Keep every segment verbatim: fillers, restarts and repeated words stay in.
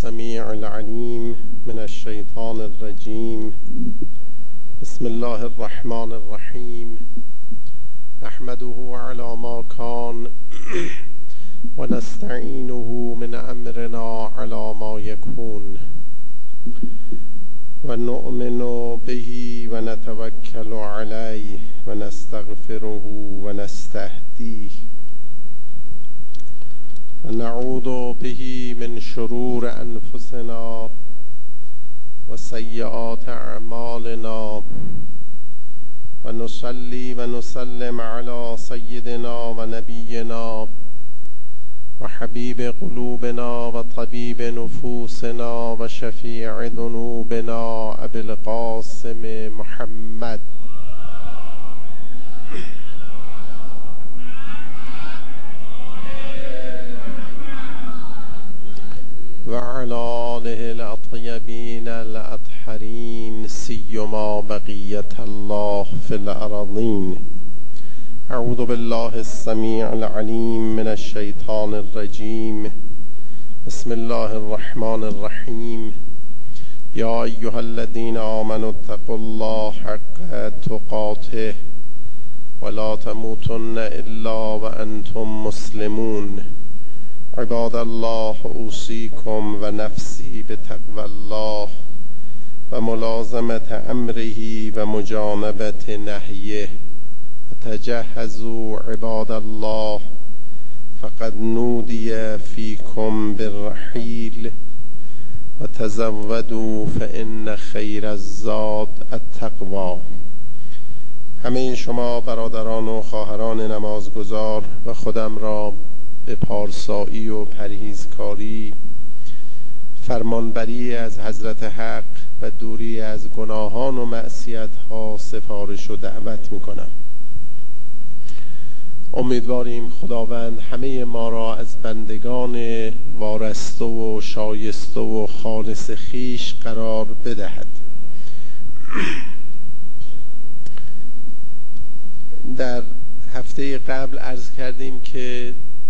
السميع العليم من الشيطان الرجيم. بسم الله الرحمن الرحيم. نحمده على ما كان ونستعينه من أمرنا على ما يكون ونؤمن به ونتوكل عليه ونستغفره ونستهديه ونعوذ به من شرور أنفسنا وسيئات أعمالنا ونصلي ونسلم على سيدنا ونبينا وحبيب قلوبنا وطبيب نفوسنا وشفيع ذنوبنا أبي القاسم محمد وعلى آله الأطيبين الأطهرين سيما بقية الله في الأراضين. أعوذ بالله السميع العليم من الشيطان الرجيم. بسم الله الرحمن الرحيم. يا أيها الذين آمنوا اتقوا الله حق تقاته ولا تموتن إلا وأنتم مسلمون. عباد الله أوصيكم ونفسي بتقوى الله وملازمة أمره ومجانبة نهيه. تجهزوا عباد الله فقد نودي فيكم بالرحيل وتزودوا فإن خير الزاد التقوى. همه شما برادران و خواهران نمازگزار و خودم را به پارسایی و پرهیزکاری، فرمانبری از حضرت حق و دوری از گناهان و معصیت‌ها سفارش و دعوت می‌کنم. امیدواریم خداوند همه ما را از بندگان وارسته و شایسته و خالص خویش قرار بدهد. در هفته قبل عرض کردیم که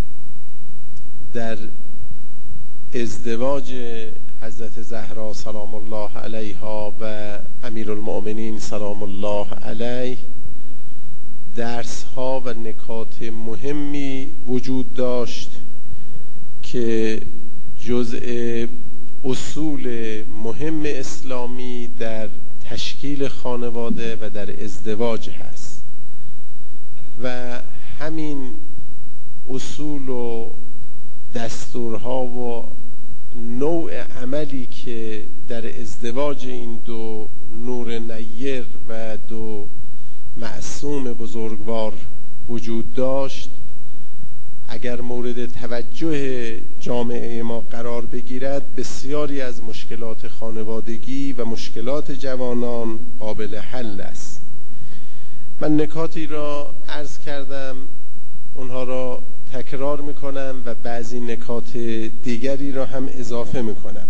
در ازدواج حضرت زهرا سلام الله علیها و امیرالمؤمنین سلام الله علیه درس ها و نکات مهمی وجود داشت که جزء اصول مهم اسلامی در تشکیل خانواده و در ازدواج هست و همین اصول و دستورها و نوع عملی که در ازدواج این دو نور نیر و دو معصوم بزرگوار وجود داشت اگر مورد توجه جامعه ما قرار بگیرد بسیاری از مشکلات خانوادگی و مشکلات جوانان قابل حل است. من نکاتی را عرض کردم، اونها را تکرار میکنم و بعضی نکات دیگری را هم اضافه میکنم.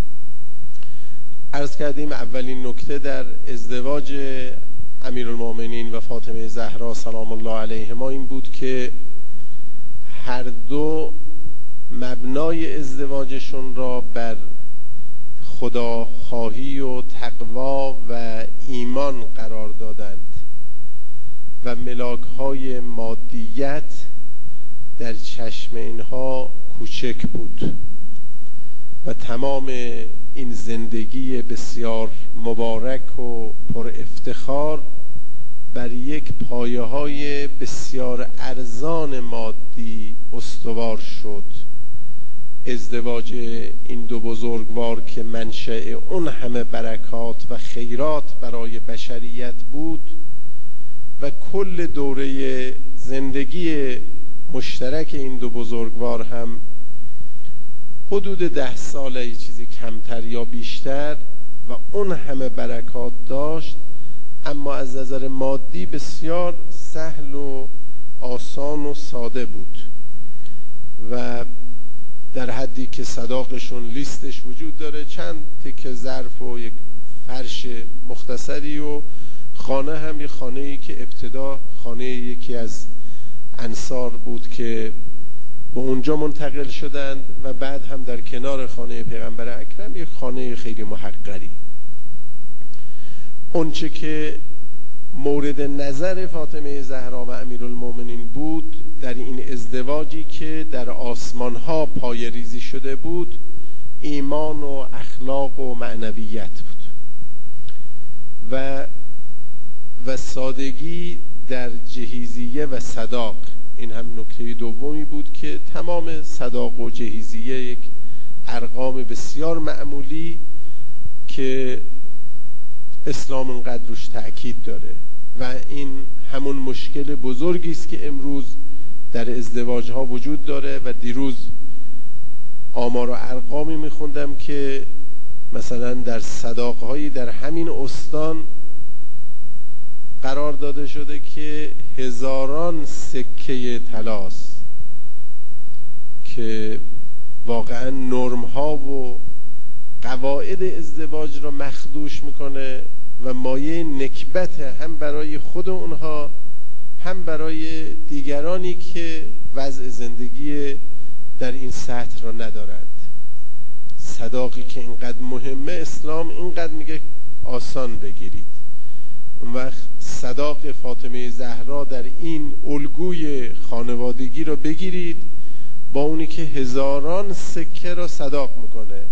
عرض کردیم اولین نکته در ازدواج امیرالمؤمنین و فاطمه زهرا سلام الله علیهما این بود که هر دو مبنای ازدواجشون را بر خداخواهی و تقوا و ایمان قرار دادند و ملاک‌های مادیت در چشم اینها کوچک بود و تمام این زندگی بسیار مبارک و پر افتخار بر یک پایه های بسیار ارزان مادی استوار شد. ازدواج این دو بزرگوار که منشأ اون همه برکات و خیرات برای بشریت بود و کل دوره زندگی مشترک این دو بزرگوار هم حدود ده ساله چیزی کمتر یا بیشتر و اون همه برکات داشت، اما از نظر مادی بسیار سهل و آسان و ساده بود و در حدی که صداقشون لیستش وجود داره، چند تکه ظرف و یک فرش مختصری و خانه هم یک خانه‌ای که ابتدا خانه یکی از انصار بود که به اونجا منتقل شدند و بعد هم در کنار خانه پیغمبر اکرم یک خانه خیلی محقری. اونچه که مورد نظر فاطمه زهرا و امیرالمومنین بود در این ازدواجی که در آسمانها پای ریزی شده بود، ایمان و اخلاق و معنویت بود و و سادگی در جهیزیه و صداق. این هم نکته دومی بود که تمام صداق و جهیزیه یک ارقام بسیار معمولی که اسلام اینقدر روش تأکید داره و این همون مشکل بزرگی است که امروز در ازدواج ها وجود داره. و دیروز آمار و ارقامی میخوندم که مثلا در صداق هایی در همین استان قرار داده شده که هزاران سکه طلاست که واقعا نرم ها و قواعد ازدواج را مخدوش میکنه و مایه نکبت هم برای خود اونها هم برای دیگرانی که وضع زندگی در این سطح را ندارند. صداقی که اینقدر مهمه، اسلام اینقدر میگه آسان بگیرید. اون وقت صداق فاطمه زهرا در این الگوی خانوادگی را بگیرید با اونی که هزاران سکه را صداق میکنه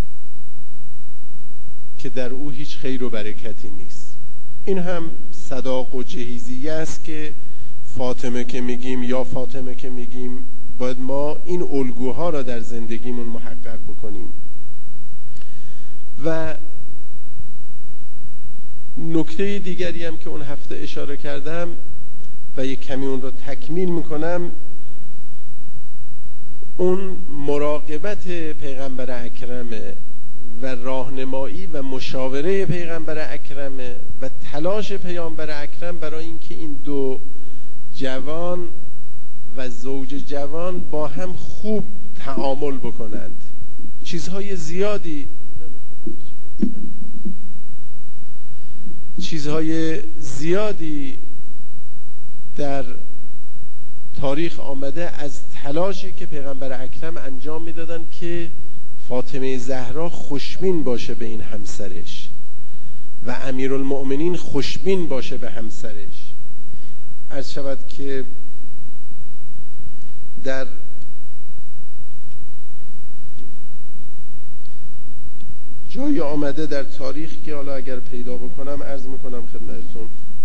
که در او هیچ خیر و برکتی نیست. این هم صداق و جهیزیه است که فاطمه که میگیم یا فاطمه که میگیم باید ما این الگوها را در زندگیمون محقق بکنیم. و نکته دیگری هم که اون هفته اشاره کردم و یک کمی اون را تکمیل میکنم، اون مراقبت پیغمبر اکرمه و راهنمایی و مشاوره پیغمبر اکرمه و تلاش پیامبر اکرم برای اینکه این دو جوان و زوج جوان با هم خوب تعامل بکنند. چیزهای زیادی چیزهای زیادی در تاریخ آمده از تلاشی که پیغمبر اکرم انجام میدادن که فاطمه زهرا خوشبین باشه به این همسرش و امیرالمؤمنین خوشبین باشه به همسرش. عرض شود که در جایی آمده در تاریخ که حالا اگر پیدا بکنم عرض میکنم خدمتتون.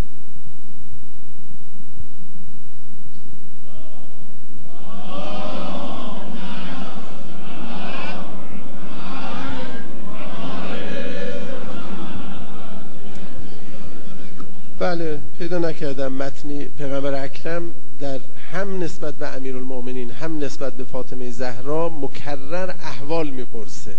بله پیدا نکردم متنی. پیغمبر اکرم در هم نسبت به امیرالمؤمنین هم نسبت به فاطمه زهرا مکرر احوال میپرسه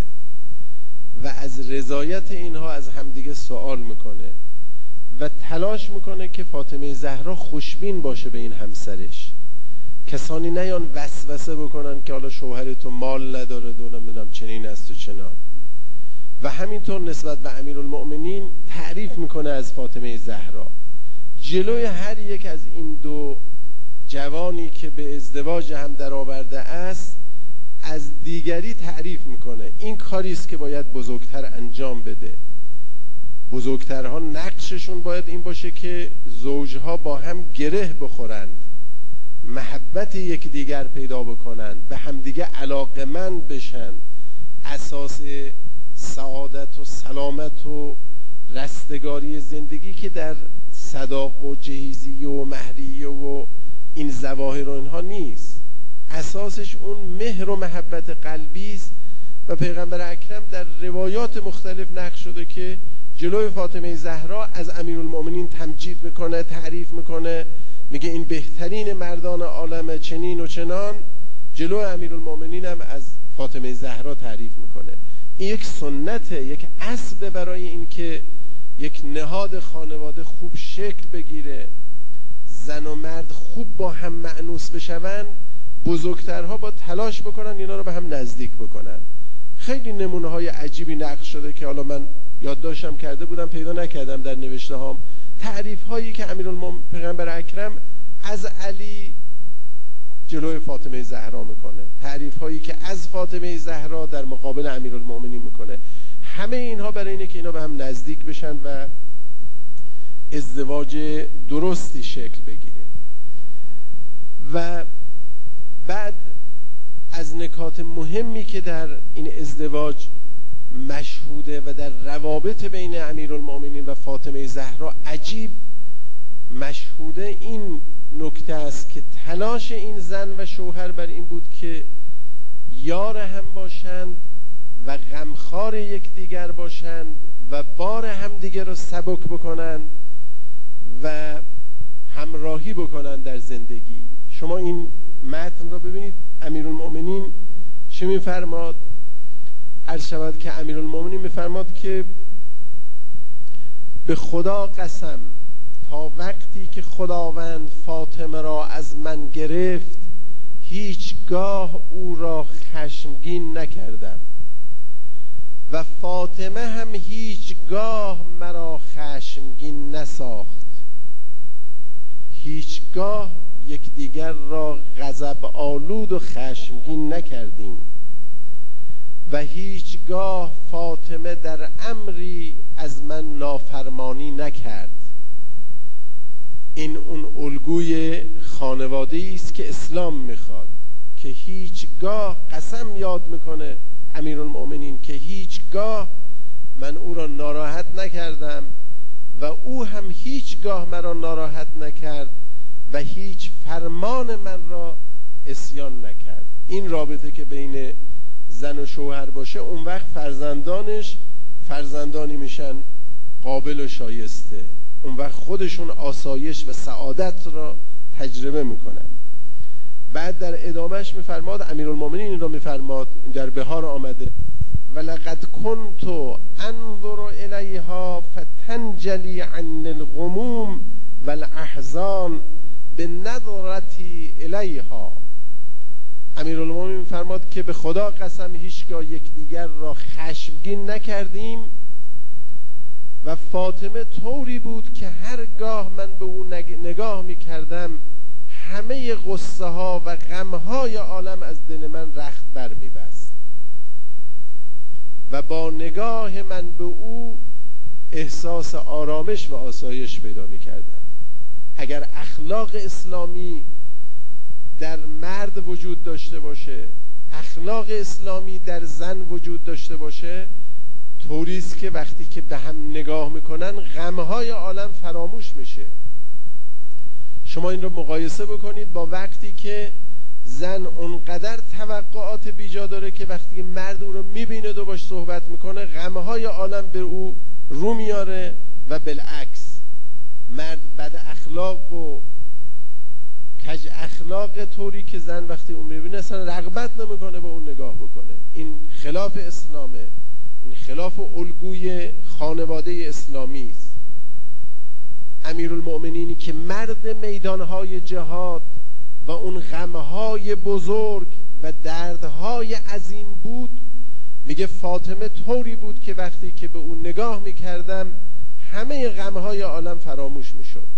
و از رضایت اینها از همدیگه سوال میکنه و تلاش میکنه که فاطمه زهرا خوشبین باشه به این همسرش. کسانی نیان وسوسه بکنن که حالا شوهر تو مال نداره و نمیدونم چنین است و چنان. و همینطور نسبت به امیرالمؤمنین تعریف میکنه از فاطمه زهرا. جلوی هر یک از این دو جوانی که به ازدواج هم در آورده است از دیگری تعریف میکنه. این کاری است که باید بزرگتر انجام بده. بزرگترها نقششون باید این باشه که زوجها با هم گره بخورند، محبت یک دیگر پیدا بکنند، به همدیگه علاقمند بشن. اساس سعادت و سلامت و رستگاری زندگی که در صداق و جهیزیه و مهریه و این ظواهر و اینها نیست، اساسش اون مهر و محبت قلبی است. و پیغمبر اکرم در روایات مختلف نقل شده که جلوی فاطمه زهرا از امیرالمؤمنین تمجید میکنه، تعریف میکنه، میگه این بهترین مردان عالم چنین و چنان. جلوی امیرالمؤمنین هم از فاطمه زهرا تعریف میکنه. این یک سنته، یک اصل برای این که یک نهاد خانواده خوب شکل بگیره، زن و مرد خوب با هم مأنوس بشون. بزرگترها با تلاش بکنن اینا رو به هم نزدیک بکنن. خیلی نمونه های عجیبی نقل شده که حالا من یادداشتم کرده بودم پیدا نکردم در نوشته هام. تعریف هایی که امیرالمؤمنین پیغمبر اکرم از علی جلوی فاطمه زهرا میکنه، تعریف هایی که از فاطمه زهرا در مقابل امیرالمؤمنین میکنه. همه اینها برای اینه که اینا به هم نزدیک بشن و ازدواج درستی شکل بگیره. و بعد از نکات مهمی که در این ازدواج مشهوده و در روابط بین امیرالمؤمنین و فاطمه زهرا عجیب مشهوده، این نکته است که تلاش این زن و شوهر بر این بود که یار هم باشند و غمخوار یکدیگر باشند و بار همدیگر رو سبک بکنند و همراهی بکنند در زندگی. شما این متن رو ببینید، امیرالمؤمنین چه میفرماد؟ عرض شود که امیرالمؤمنین میفرماد که به خدا قسم تا وقتی که خداوند فاطمه را از من گرفت هیچگاه او را خشمگین نکردم و فاطمه هم هیچگاه مرا خشمگین نساخت. هیچگاه یکدیگر را غضب آلود و خشمگین نکردیم و هیچگاه فاطمه در امری از من نافرمانی نکرد. این اون الگوی خانواده‌ای است که اسلام میخواد، که هیچگاه قسم یاد میکنه امیرالمؤمنین که هیچگاه من او را ناراحت نکردم و او هم هیچگاه مرا ناراحت نکرد و هیچ فرمان من را عصیان نکرد. این رابطه که بین زن و شوهر باشه، اون وقت فرزندانش فرزندانی میشن قابل و شایسته، اون وقت خودشون آسایش و سعادت را تجربه میکنن. بعد در ادامهش میفرماد، امیرالمؤمنین این را میفرماد، این در بهار آمده، ولقد كنت انظر الیها فتنجلی عن الغموم والاحزان بنظرتی الیها. امیرالمؤمنین میفرماد که به خدا قسم هیچگاه یکدیگر را خشمگین نکردیم و فاطمه طوری بود که هرگاه من به او نگاه میکردم همه غصه ها و غم های عالم از دل من رخت بر میبست و با نگاه من به او احساس آرامش و آسایش پیدا میکردم. اگر اخلاق اسلامی در مرد وجود داشته باشه، اخلاق اسلامی در زن وجود داشته باشه، طوریست که وقتی که به هم نگاه میکنن غمهای عالم فراموش میشه. شما این رو مقایسه بکنید با وقتی که زن اونقدر توقعات بیجا داره که وقتی که مرد او رو میبینه و باش صحبت میکنه غمهای عالم به او رو میاره و بالعکس مرد بد اخلاق و کج اخلاق طوری که زن وقتی اون میبینه اصلا رغبت نمیکنه به اون نگاه بکنه. این خلاف اسلامه، این خلاف الگوی خانواده اسلامی است. امیرالمؤمنینی که مرد میدانهای جهاد و اون غمهای بزرگ و دردهای عظیم بود، میگه فاطمه طوری بود که وقتی که به اون نگاه میکردم همه غمهای عالم فراموش میشد.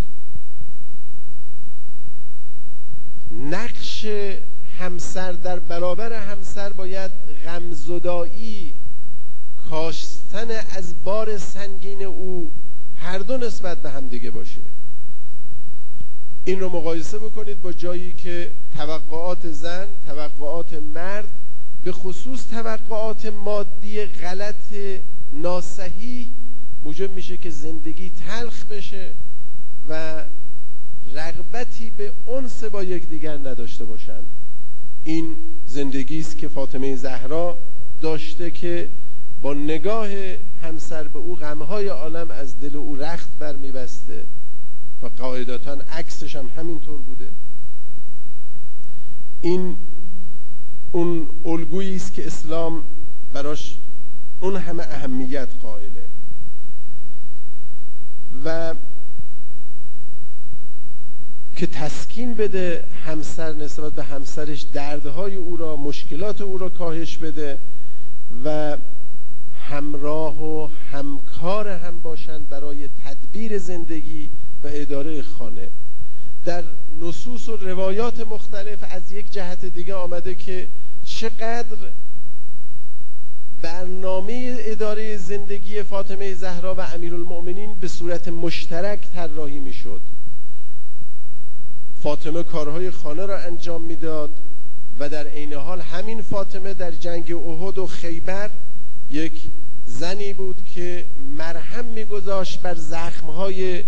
نقش همسر در برابر همسر باید غمزدایی، کاشتن از بار سنگین او هر دو نسبت به هم دیگه باشه. این رو مقایسه بکنید با جایی که توقعات زن، توقعات مرد، به خصوص توقعات مادی غلط ناصحیح موجب میشه که زندگی تلخ بشه و رغبتی به انس با یکدیگر نداشته باشند. این زندگی است که فاطمه زهرا داشته که با نگاه همسر به او غمهای عالم از دل او رخت بر میبسته و قاعدتاً عکسش هم همینطور بوده. این اون الگویی است که اسلام براش اون همه اهمیت قائله و که تسکین بده همسر نسبت به همسرش، دردهای او را، مشکلات او را کاهش بده و همراه و همکار هم باشند برای تدبیر زندگی و اداره خانه. در نصوص و روایات مختلف از یک جهت دیگه آمده که چقدر برنامه اداره زندگی فاطمه زهرا و امیرالمؤمنین به صورت مشترک طراحی میشد. فاطمه کارهای خانه را انجام میداد و در عین حال همین فاطمه در جنگ احد و خیبر یک زنی بود که مرهم میگذاشت بر زخمهای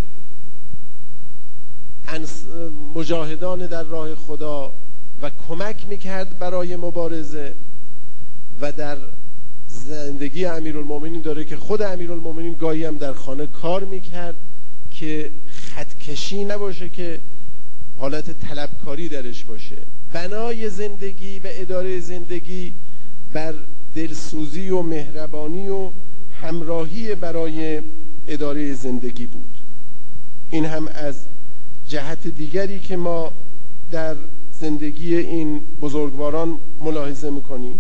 مجاهدان در راه خدا و کمک میکرد برای مبارزه. و در زندگی امیرالمومنین داره که خود امیرالمومنین گاهی هم در خانه کار میکرد که خطکشی نباشه، که حالت طلبکاری درش باشه. بنای زندگی و اداره زندگی بر دلسوزی و مهربانی و همراهی برای اداره زندگی بود. این هم از جهت دیگری که ما در زندگی این بزرگواران ملاحظه میکنیم.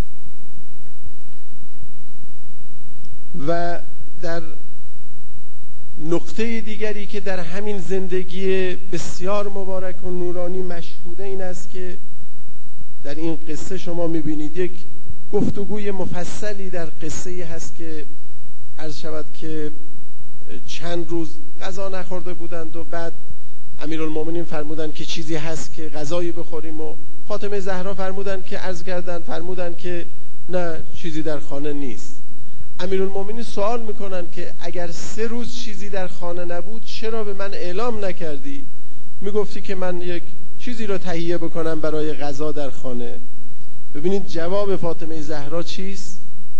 و در نقطه دیگری که در همین زندگی بسیار مبارک و نورانی مشهوده این است که در این قصه شما میبینید یک گفتگوی مفصلی در قصه هست که عرض شود که چند روز غذا نخورده بودند و بعد امیرالمومنین فرمودن که چیزی هست که غذایی بخوریم و فاطمه زهرا فرمودن که عرض کردن فرمودن که نه چیزی در خانه نیست. امیرالمومنین سوال میکنن که اگر سه روز چیزی در خانه نبود چرا به من اعلام نکردی؟ میگفتی که من یک چیزی رو تهیه بکنم برای غذا در خانه. ببینید جواب فاطمه زهرا چیست؟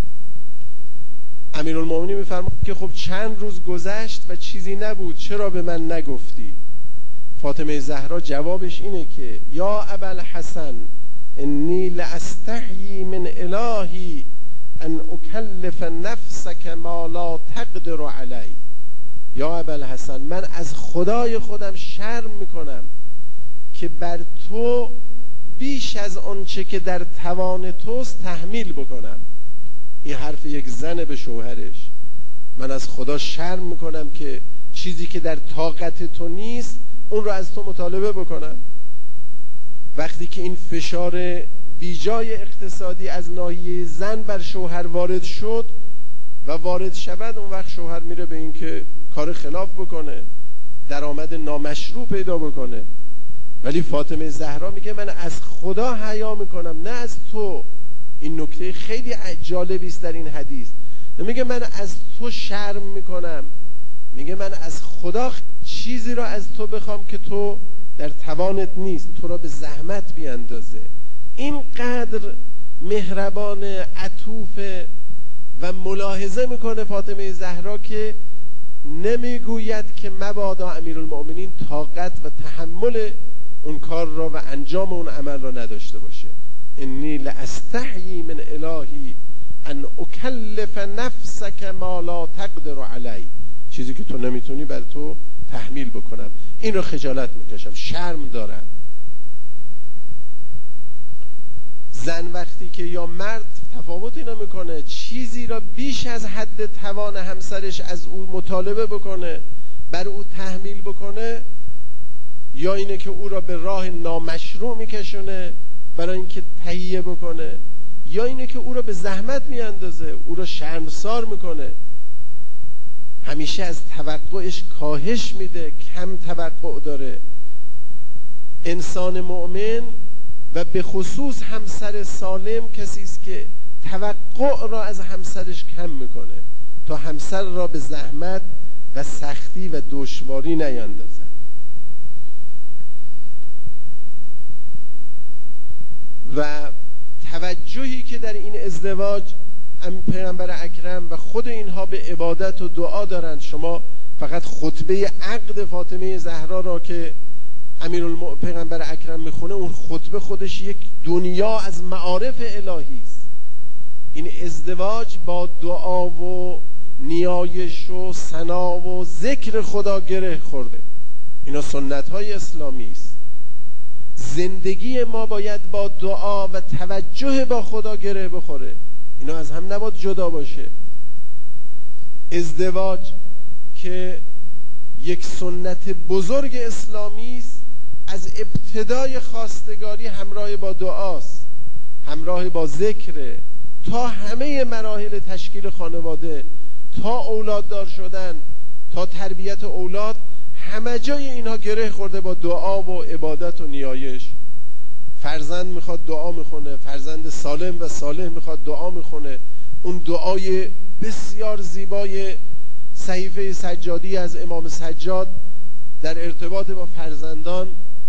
امیرالمومنین میفرماد که خب چند روز گذشت و چیزی نبود، چرا به من نگفتی؟ فاطمه زهرا جوابش اینه که یا ابوالحسن انی لاستحیی من الهی ان اکلف نفسک ما لا تقدر علی. یا ابوالحسن من از خدای خودم شرم میکنم که بر تو بیش از آنچه که در توان توست تحمیل بکنم. این حرف یک زن به شوهرش. من از خدا شرم میکنم که چیزی که در طاقت تو نیست اون رو از تو مطالبه بکنم. وقتی که این فشار بیجای اقتصادی از ناحیه زن بر شوهر وارد شد و وارد شود، اون وقت شوهر میره به این که کار خلاف بکنه، درآمد نامشروع پیدا بکنه. ولی فاطمه زهرا میگه من از خدا حیا میکنم نه از تو. این نکته خیلی جالبی است در این حدیث. نمیگه من از تو شرم میکنم، میگه من از خدا چیزی را از تو بخوام که تو در توانت نیست، تو را به زحمت بیاندازه. اینقدر مهربان، عطوف و ملاحظه میکنه فاطمه زهرا که نمیگوید که مبادا امیرالمؤمنین طاقت و تحمل اون کار را و انجام اون عمل را نداشته باشه. انی لاستحیی من الهی ان اکلف نفسک ما لا تقدر علی. چیزی که تو نمیتونی بر تو تحمیل بکنم. این رو خجالت میکشم، شرم دارم. زن وقتی که یا مرد تفاوتی نمیکنه، چیزی را بیش از حد توان همسرش از او مطالبه بکنه، بر او تحمیل بکنه، یا اینه که او را به راه نامشروع میکشونه برای اینکه تهیه بکنه، یا اینه که او را به زحمت میاندازه، او را شرمسار میکنه، همیشه از توقعش کاهش میده، کم توقع داره. انسان مؤمن و به خصوص همسر سالم کسی است که توقع را از همسرش کم میکنه تا همسر را به زحمت و سختی و دشواری نیندازد. و توجهی که در این ازدواج پیغمبر اکرم و خود اینها به عبادت و دعا دارند. شما فقط خطبه عقد فاطمه زهرا را که امیرالمؤمنین پیغمبر اکرم میخونه، اون خطبه خودش یک دنیا از معارف الهی است. این ازدواج با دعا و نیایش و ثنا و ذکر خدا گره خورده. اینا سنت های اسلامی است. زندگی ما باید با دعا و توجه با خدا گره بخوره. اینا از هم نباید جدا باشه. ازدواج که یک سنت بزرگ اسلامی است از ابتدای خواستگاری همراه با دعاست، همراه با ذکر، تا همه مراحل تشکیل خانواده، تا اولاددار شدن، تا تربیت اولاد، همه جای اینها گره خورده با دعا و عبادت و نیایش. فرزند میخواد دعا میخونه، فرزند سالم و صالح میخواد دعا میخونه. اون دعای بسیار زیبای صحیفه سجادی از امام سجاد در ارتباط با فرزندان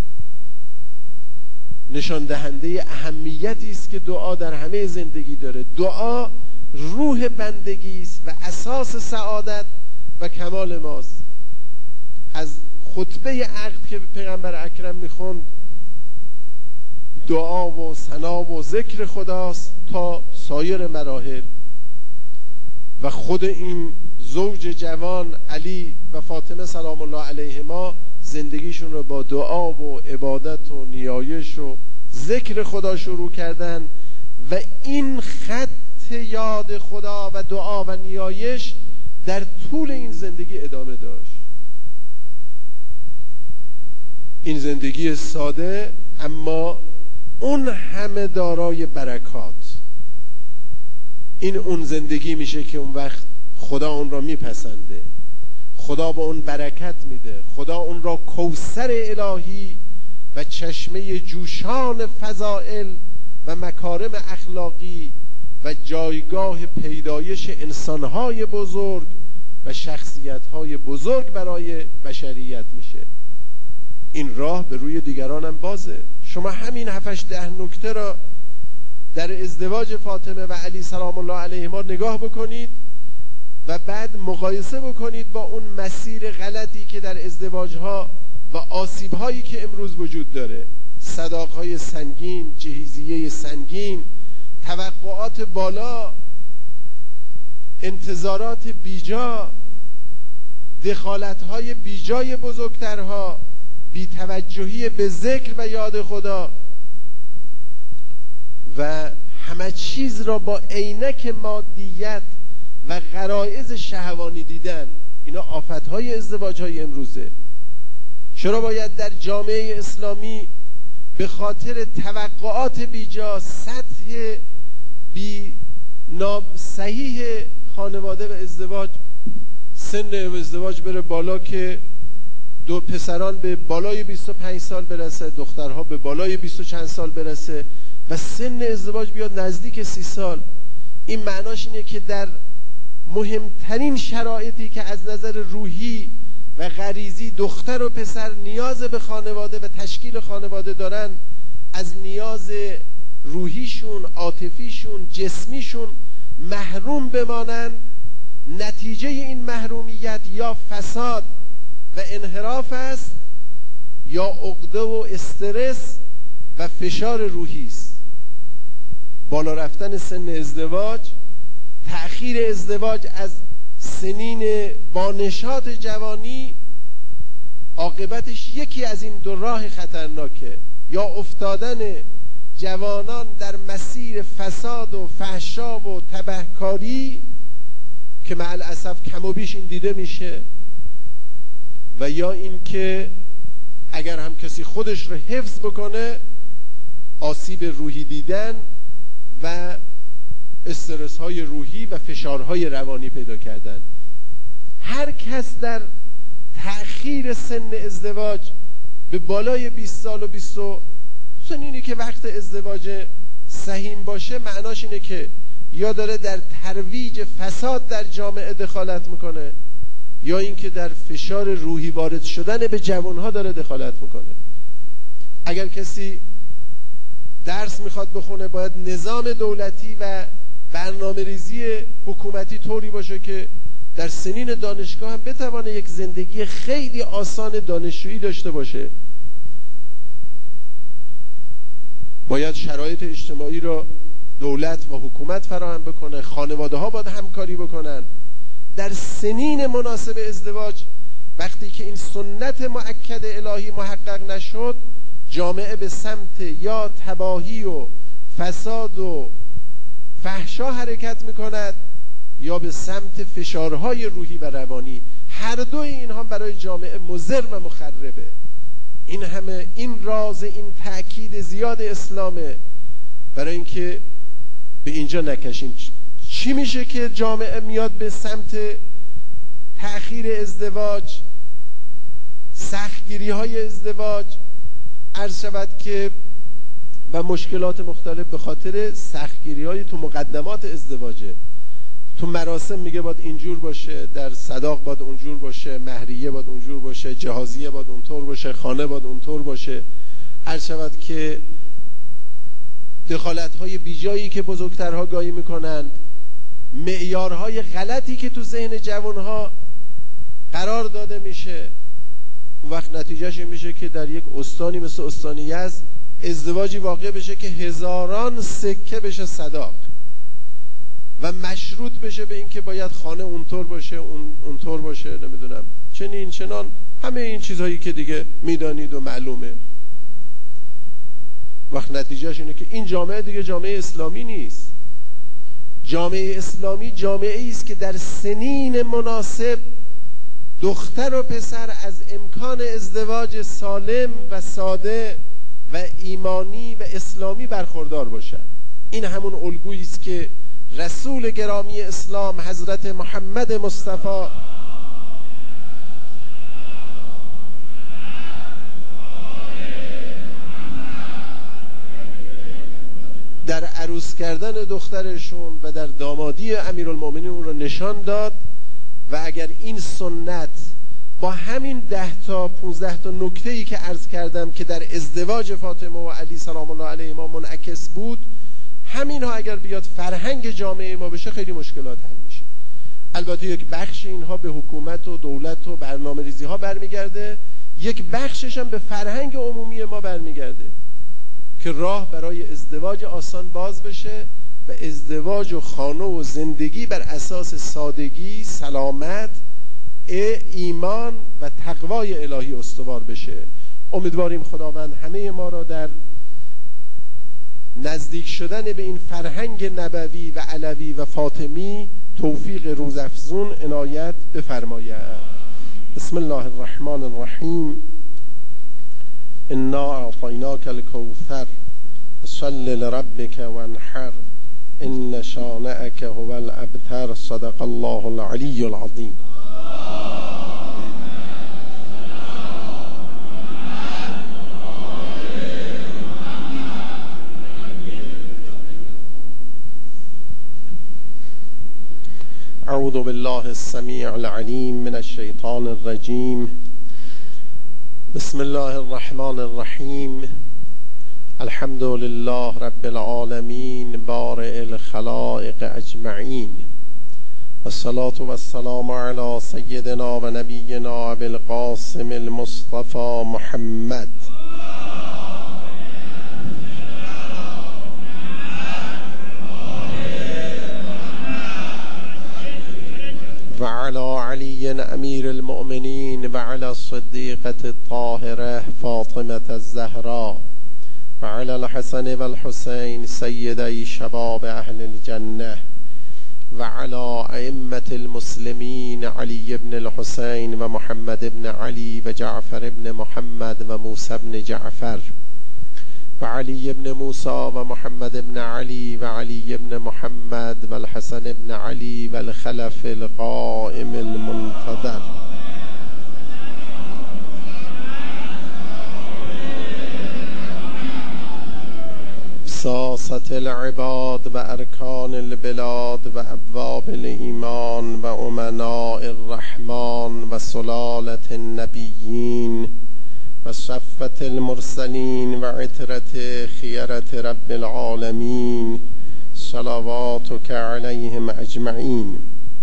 نشان دهنده اهمیتی است که دعا در همه زندگی داره. دعا روح بندگی است و اساس سعادت و کمال ماست. از خطبه عقد که پیغمبر اکرم میخوند دعا و ثنا و ذکر خداست تا سایر مراحل. و خود این زوج جوان علی و فاطمه سلام الله علیهما زندگیشون رو با دعا و عبادت و نیایش و ذکر خدا شروع کردن و این خط یاد خدا و دعا و نیایش در طول این زندگی ادامه داشت. این زندگی ساده اما اون همه دارای برکات. این اون زندگی میشه که اون وقت خدا اون را میپسنده، خدا به اون برکت میده، خدا اون را کوثر الهی و چشمه جوشان فضائل و مکارم اخلاقی و جایگاه پیدایش انسانهای بزرگ و شخصیتهای بزرگ برای بشریت میشه. این راه به روی دیگرانم بازه. شما همین هفتش ده نکته را در ازدواج فاطمه و علی سلام الله علیهما نگاه بکنید و بعد مقایسه بکنید با اون مسیر غلطی که در ازدواجها و آسیب‌هایی که امروز وجود داره. صداق‌های سنگین، جهیزیه سنگین، توقعات بالا، انتظارات بیجا، دخالت‌های بیجای بزرگترها، بی‌توجهی به ذکر و یاد خدا و همه چیز را با عینک مادیت و غرایز شهوانی دیدن. اینا آفت‌های ازدواج‌های امروزه. چرا باید در جامعه اسلامی به خاطر توقعات بیجا، سطح بی صحیح خانواده و ازدواج، سن ازدواج بره بالا که دو پسران به بالای بیست و پنج سال برسه، دخترها به بالای بیست و چند سال برسه و سن ازدواج بیاد نزدیک سی سال؟ این معناش اینه که در مهمترین شرایطی که از نظر روحی و غریزی دختر و پسر نیاز به خانواده و تشکیل خانواده دارن، از نیاز روحیشون، عاطفیشون، جسمیشون محروم بمانند. نتیجه این محرومیت یا فساد و انحراف است یا عقده و استرس و فشار روحی است. بالا رفتن سن ازدواج، تأخیر ازدواج از سنین بانشات جوانی، عاقبتش یکی از این دو راه خطرناکه: یا افتادن جوانان در مسیر فساد و فحشا و تبهکاری که مع الاسف کم و بیش این دیده میشه، و یا این که اگر هم کسی خودش رو حفظ بکنه آسیب روحی دیدن و استرس های روحی و فشارهای روانی پیدا کردن. هر کس در تأخیر سن ازدواج به بالای بیست سال و بیست سنینی که وقت ازدواج سهیم باشه، معناش اینه که یا داره در ترویج فساد در جامعه دخالت میکنه یا اینکه در فشار روحی وارد شدن به جوانها داره دخالت میکنه. اگر کسی درس میخواد بخونه باید نظام دولتی و برنامه ریزی حکومتی طوری باشه که در سنین دانشگاه هم بتوانه یک زندگی خیلی آسان دانشجویی داشته باشه. باید شرایط اجتماعی را دولت و حکومت فراهم بکنه، خانواده ها باید همکاری بکنن. در سنین مناسب ازدواج وقتی که این سنت مؤکد الهی محقق نشد، جامعه به سمت یا تباهی و فساد و فحشا حرکت میکند یا به سمت فشارهای روحی و روانی. هر دوی اینها برای جامعه مضر و مخربه. این همه این راز، این تأکید زیاد اسلامه برای اینکه به اینجا نکشیم. چی میشه که جامعه میاد به سمت تأخیر ازدواج، سختگیری های ازدواج، عرض شود که و مشکلات مختلف به خاطر سختگیری های تو مقدمات ازدواجه. تو مراسم میگه باید اینجور باشه، در صداق باید اونجور باشه، مهریه باید اونجور باشه، جهازیه باید اونطور باشه، خانه باید اونطور باشه. عرض شود که دخالت های بیجایی که بزرگترها گاهی میکنند، معیارهای غلطی که تو ذهن جوانها قرار داده میشه، اون وقت نتیجهش این میشه که در یک استانی مثل استان یزد ازدواجی واقع بشه که هزاران سکه بشه صداق و مشروط بشه به این که باید خانه اونطور باشه، اون اونطور باشه، نمیدونم چنین چنان، همه این چیزهایی که دیگه میدانید و معلومه. وقت نتیجهش اینه که این جامعه دیگه جامعه اسلامی نیست. جامعه اسلامی جامعه است که در سنین مناسب دختر و پسر از امکان ازدواج سالم و ساده و ایمانی و اسلامی برخوردار باشد. این همون الگویی است که رسول گرامی اسلام حضرت محمد مصطفی در عروس کردن دخترشون و در دامادی امیرالمومنین اون رو نشان داد. و اگر این سنت با همین ده تا پونزده تا نکته‌ای که عرض کردم که در ازدواج فاطمه و علی سلام الله علیهما منعکس بود، همین ها اگر بیاد فرهنگ جامعه ما بشه، خیلی مشکلات حل میشه. البته یک بخش اینها به حکومت و دولت و برنامه ریزی ها برمیگرده، یک بخشش هم به فرهنگ عمومی ما برمیگرده که راه برای ازدواج آسان باز بشه و ازدواج و خانه و زندگی بر اساس سادگی، سلامت، ایمان و تقوای الهی استوار بشه. امیدواریم خداوند همه ما را در نزدیک شدن به این فرهنگ نبوی و علوی و فاطمی توفیق روزافزون عنایت بفرماید. بسم الله الرحمن الرحیم. انا اعطیناک الکوثر فصل لربک وانحر ان شانئک هو الابتر. صدق الله العلی العظیم. اعوذ بالله السمیع العلیم من الشیطان الرجیم. بسم الله الرحمن الرحیم. الحمد لله رب العالمین بارئ الخلائق اجمعین والصلاة والسلام علی سیدنا و نبینا ابی القاسم المصطفى محمد وعلى علي امير المؤمنين وعلى الصديقة الطاهرة فاطمة الزهراء وعلى الحسن والحسين سيدي شباب اهل الجنة وعلى ائمة المسلمين علي بن الحسين ومحمد بن علي وجعفر بن محمد وموسى بن جعفر وعلي بن موسى ومحمد بن علي وعلي بن محمد والحسن بن علي والخلف القائم المنتظر ساسة العباد وأركان البلاد وأبواب الإيمان وأمناء الرحمن وسلالة النبيين وصفة المرسلين وعترة خيرة رب العالمين صلواتك عليهم أجمعين.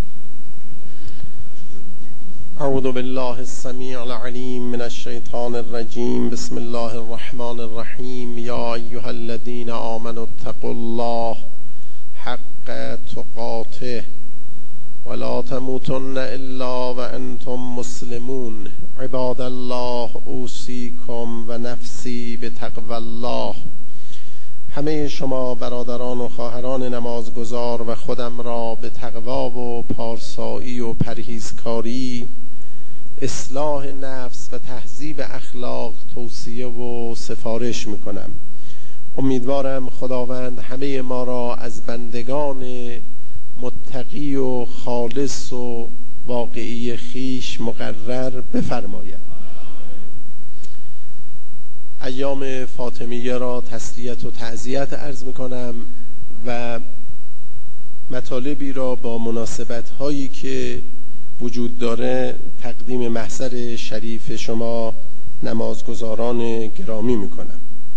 أعوذ بالله السميع العليم من الشيطان الرجيم. بسم الله الرحمن الرحيم. يا أيها الذين آمنوا اتقوا الله حق تقاته ولا تموتن إلا وأنتم مسلمون. عباد الله اوصیکم و نفسی بتقوى الله. همه شما برادران و خواهران نمازگزار و خودم را به تقوا و پارسایی و پرهیزکاری، اصلاح نفس و تهذیب اخلاق توصیه و سفارش میکنم. امیدوارم خداوند همه ما را از بندگان متقی و خالص و واقعی خیش مقرر بفرماید. ایام فاطمیه را تسلیت و تعزیت عرض میکنم و مطالبی را با مناسبت هایی که وجود داره تقدیم محضر شریف شما نمازگزاران گرامی میکنم.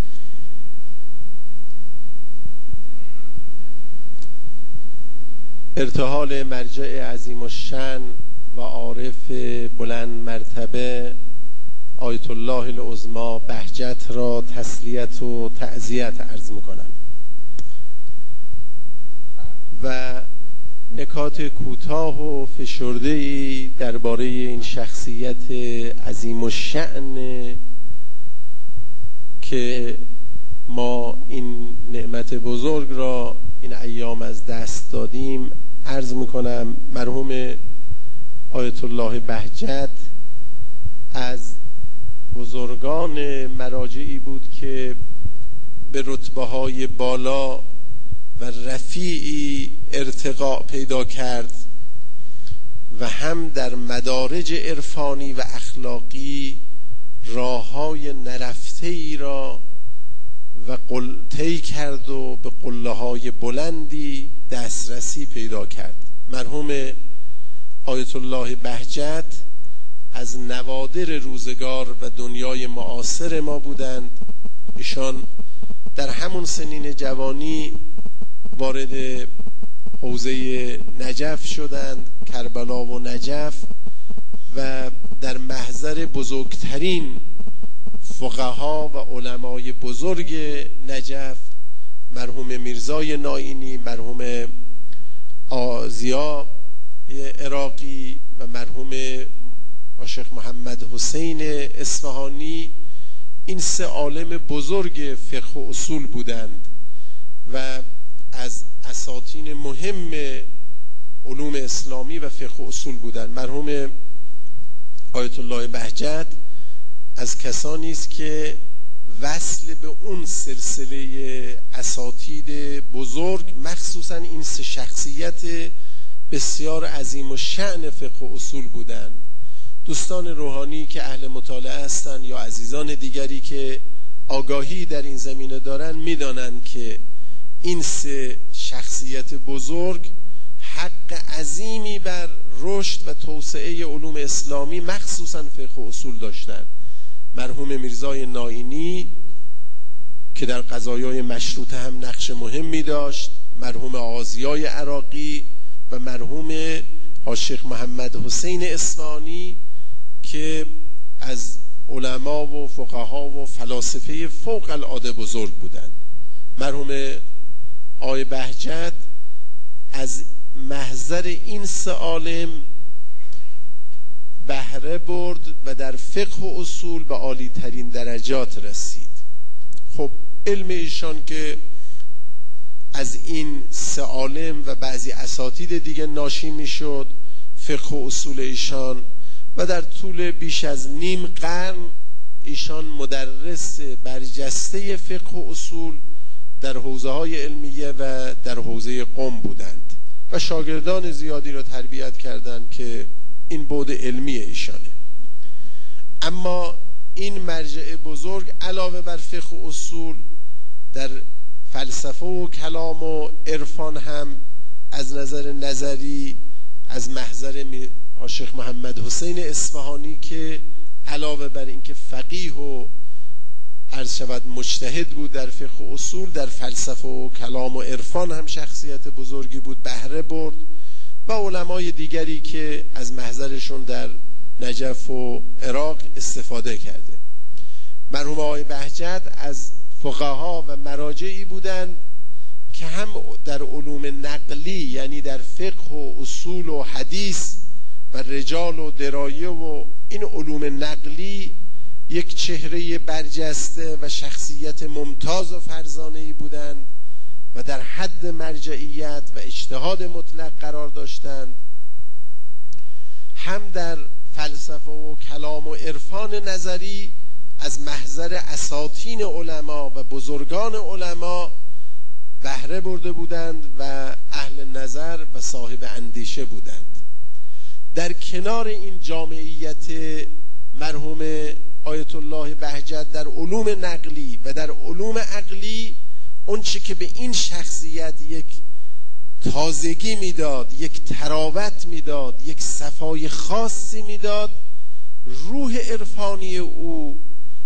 ارتحال مرجع عظیم الشأن و عارف بلند مرتبه آیت الله العظمی بهجت را تسلیت و تعزیت عرض میکنم و نکات کوتاه و فشرده‌ای درباره این شخصیت عظیم الشأن که ما این نعمت بزرگ را این ایام از دست دادیم عرض میکنم. مرحوم آیت الله بهجت از بزرگان مراجعی بود که به رتبه های بالا و رفیعی ارتقاء پیدا کرد و هم در مدارج عرفانی و اخلاقی راههای نرفته‌ای را و طی کرد و به قله‌های بلندی دسترسی پیدا کرد. مرحوم آیت الله بهجت از نوادر روزگار و دنیای معاصر ما بودند. ایشان در همون سنین جوانی وارد حوزه نجف شدند، کربلا و نجف، و در محضر بزرگترین فقها و علمای بزرگ نجف مرحوم میرزای نائینی، مرحوم آزیا عراقی و مرحوم شیخ محمد حسین اصفهانی، این سه عالم بزرگ فقه و اصول بودند و از اساطین مهم علوم اسلامی و فقه و اصول بودند. مرحوم آیت الله بهجت از کسانی است که وصل به اون سلسله اساتید بزرگ، مخصوصا این سه شخصیت بسیار عظیم و شأن فقه و اصول بودند. دوستان روحانی که اهل مطالعه هستند یا عزیزان دیگری که آگاهی در این زمینه دارند میدانند که این سه شخصیت بزرگ حق عظیمی بر رشد و توسعه علوم اسلامی مخصوصا فقه و اصول داشتند. مرحوم میرزای نائینی که در قضایای مشروطه هم نقش مهمی داشت، مرحوم آزیای عراقی و مرحوم شیخ محمد حسین اصفهانی که از علما و فقها و فلاسفه فوق العاده بزرگ بودند. مرحوم آقای بهجت از محضر این سه عالم بهره برد و در فقه و اصول به عالی ترین درجات رسید. خب علم ایشان که از این سه عالم و بعضی اساتید دیگه ناشی میشد، فقه و اصول ایشان، و در طول بیش از نیم قرن ایشان مدرس برجسته فقه و اصول در حوزه های علمیه و در حوزه قم بودند و شاگردان زیادی را تربیت کردند که این بعد علمی ایشانه. اما این مرجع بزرگ علاوه بر فقه و اصول در فلسفه و کلام و عرفان هم از نظر نظری از محضر شیخ محمد حسین اصفهانی که علاوه بر اینکه فقیه و عرض شود مجتهد بود در فقه و اصول، در فلسفه و کلام و عرفان هم شخصیت بزرگی بود، بهره برد، و علمای دیگری که از محضرشون در نجف و عراق استفاده کرده. مرحوم آقای بهجت از فقها و مراجعی بودند که هم در علوم نقلی، یعنی در فقه و اصول و حدیث و رجال و درایه و این علوم نقلی یک چهره برجسته و شخصیت ممتاز و فرزانه‌ای بودند و در حد مرجعیت و اجتهاد مطلق قرار داشتند. هم در فلسفه و کلام و عرفان نظری از محضر اساطین علما و بزرگان علما بهره برده بودند و اهل نظر و صاحب اندیشه بودند. در کنار این جامعیت مرحوم آیت الله بهجت در علوم نقلی و در علوم عقلی، اون چه که به این شخصیت یک تازگی میداد، یک تراوت میداد، یک صفای خاصی میداد، روح عرفانی او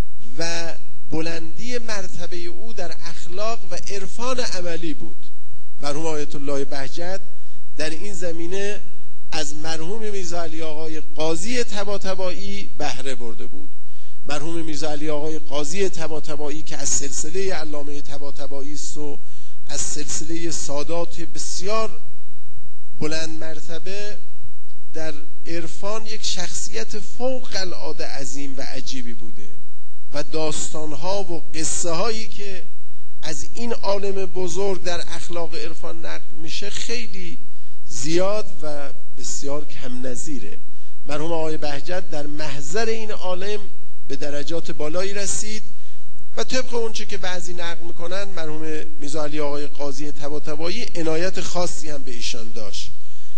و بلندی مرتبه او در اخلاق و عرفان عملی بود. مرحوم آیت الله بهجت در این زمینه از مرحوم میرزا علی آقای قاضی طباطبایی بهره برده بود. مرحوم میرزا علی آقای قاضی طباطبایی که از سلسله علامه طباطبایی است و از سلسله سادات بسیار بلند مرتبه در عرفان یک شخصیت فوق العاده عظیم و عجیبی بوده و داستانها و قصه هایی که از این عالم بزرگ در اخلاق عرفان نقل میشه خیلی زیاد و بسیار کم نظیره. مرحوم آقای بهجت در محضر این عالم به درجات بالایی رسید و طبق اونچه که بعضی نقل میکنن مرحوم میرزا علی آقای قاضی طباطبایی عنایت خاصی هم به ایشان داشت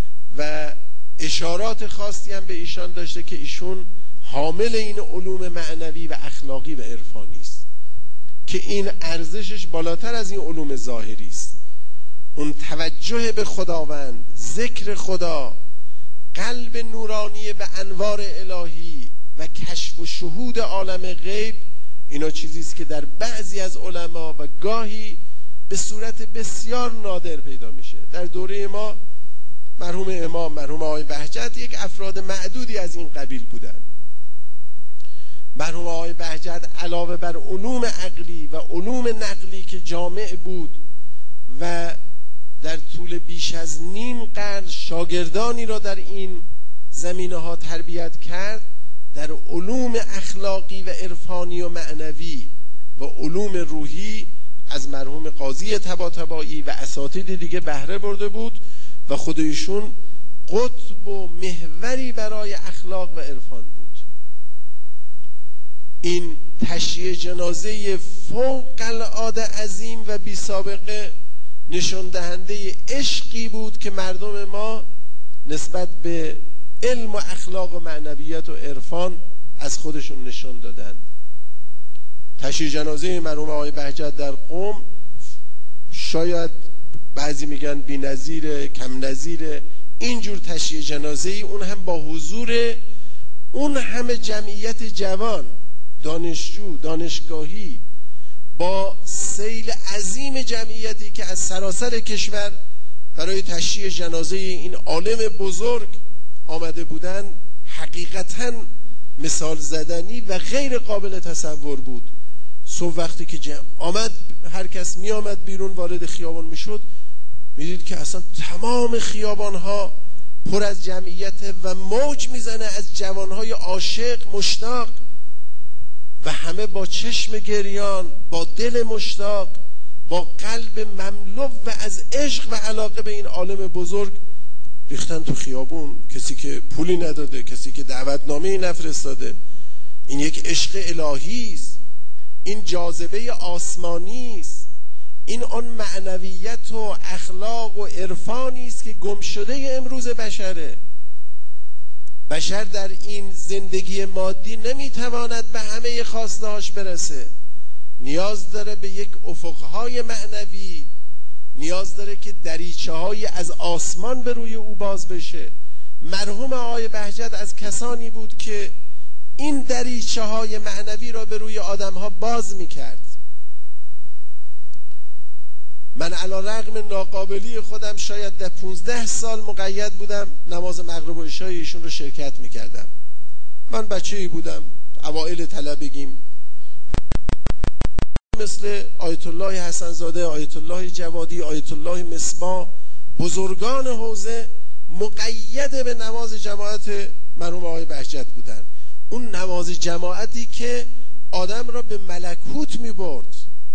و اشارات خاصی هم به ایشان داشته که ایشون حامل این علوم معنوی و اخلاقی و عرفانی است که این ارزشش بالاتر از این علوم ظاهری است. اون توجه به خداوند، ذکر خدا، قلب نورانی به انوار الهی و کشف و شهود عالم غیب، اینا چیزی است که در بعضی از علما و گاهی به صورت بسیار نادر پیدا میشه. در دوره ما مرحوم امام، مرحوم آقای بهجت یک افراد معدودی از این قبیل بودند. مرحوم آقای بهجت علاوه بر علوم عقلی و علوم نقلی که جامع بود و در طول بیش از نیم قرن شاگردانی را در این زمینه ها تربیت کرد، در علوم اخلاقی و عرفانی و معنوی و علوم روحی از مرحوم قاضی طباطبایی و اساتید دیگه بهره برده بود و خودشون قطب و محوری برای اخلاق و عرفان بود. این تشییع جنازه فوق العاده عظیم و بی سابقه نشان دهنده عشقی بود که مردم ما نسبت به علم و اخلاق و معنویت و عرفان از خودشون نشان دادند. تشییع جنازه مرحوم آقای بهجت در قم شاید بعضی میگن بی‌نظیره، کم نظیره. اینجور تشییع جنازه ای، اون هم با حضور اون همه جمعیت جوان، دانشجو، دانشگاهی، با سیل عظیم جمعیتی که از سراسر کشور برای تشییع جنازه این عالم بزرگ آمده بودن، حقیقتاً مثال زدنی و غیر قابل تصور بود. صبح وقتی که جمع آمد، هر کس می آمد بیرون وارد خیابان می شد، می دید که اصلا تمام خیابان ها پر از جمعیت و موج می زنه از جوانهای عاشق، مشتاق و همه با چشم گریان، با دل مشتاق، با قلب مملو و از عشق و علاقه به این عالم بزرگ ریختن تو خیابون. کسی که پولی نداده، کسی که دعوتنامه‌ای نفرستاده. این یک عشق الهی است، این جاذبه آسمانی است، این آن معنویت و اخلاق و عرفانی است که گم شده امروز بشره. بشر در این زندگی مادی نمیتواند به همه خواستهاش برسه، نیاز داره به یک افقهای معنوی، نیاز داره که دریچه های از آسمان به روی او باز بشه. مرحوم آقای بهجت از کسانی بود که این دریچه های معنوی را به روی آدم ها باز میکرد. من علی رغم ناقابلی خودم شاید در پونزده سال مقید بودم نماز مغرب و عشای ایشون رو شرکت میکردم. من بچه‌ای بودم، اوائل طلبگیم، مثل آیت الله حسن‌زاده، آیت الله جوادی، آیت الله مصباح، بزرگان حوزه مقید به نماز جماعت مرحوم آقای بهجت بودند. اون نماز جماعتی که آدم را به ملکوت می برد،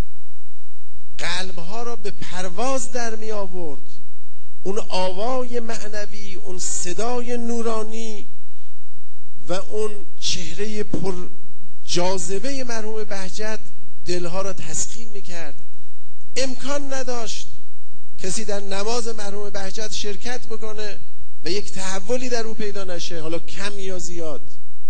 قلبها را به پرواز در می آورد. اون آوای معنوی، اون صدای نورانی و اون چهره پر جاذبه مرحوم بهجت دلها را تسخیر میکرد. امکان نداشت کسی در نماز مرحوم بهجت شرکت بکنه و یک تحولی در او پیدا نشه، حالا کم یا زیاد.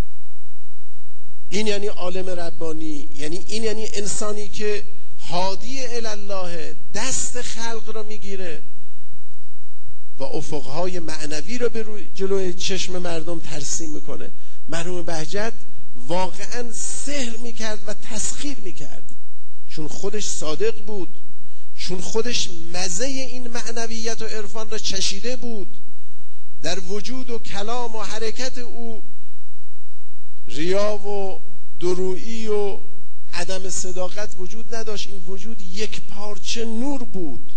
این یعنی عالم ربانی، یعنی این یعنی انسانی که هادی الله، دست خلق را میگیره و افقهای معنوی را به جلوی چشم مردم ترسیم میکنه. مرحوم بهجت واقعا سحر میکرد و تسخیر میکرد، چون خودش صادق بود، چون خودش مزه این معنویت و عرفان را چشیده بود. در وجود و کلام و حرکت او ریا و درویی و عدم صداقت وجود نداشت. این وجود یک پارچه نور بود،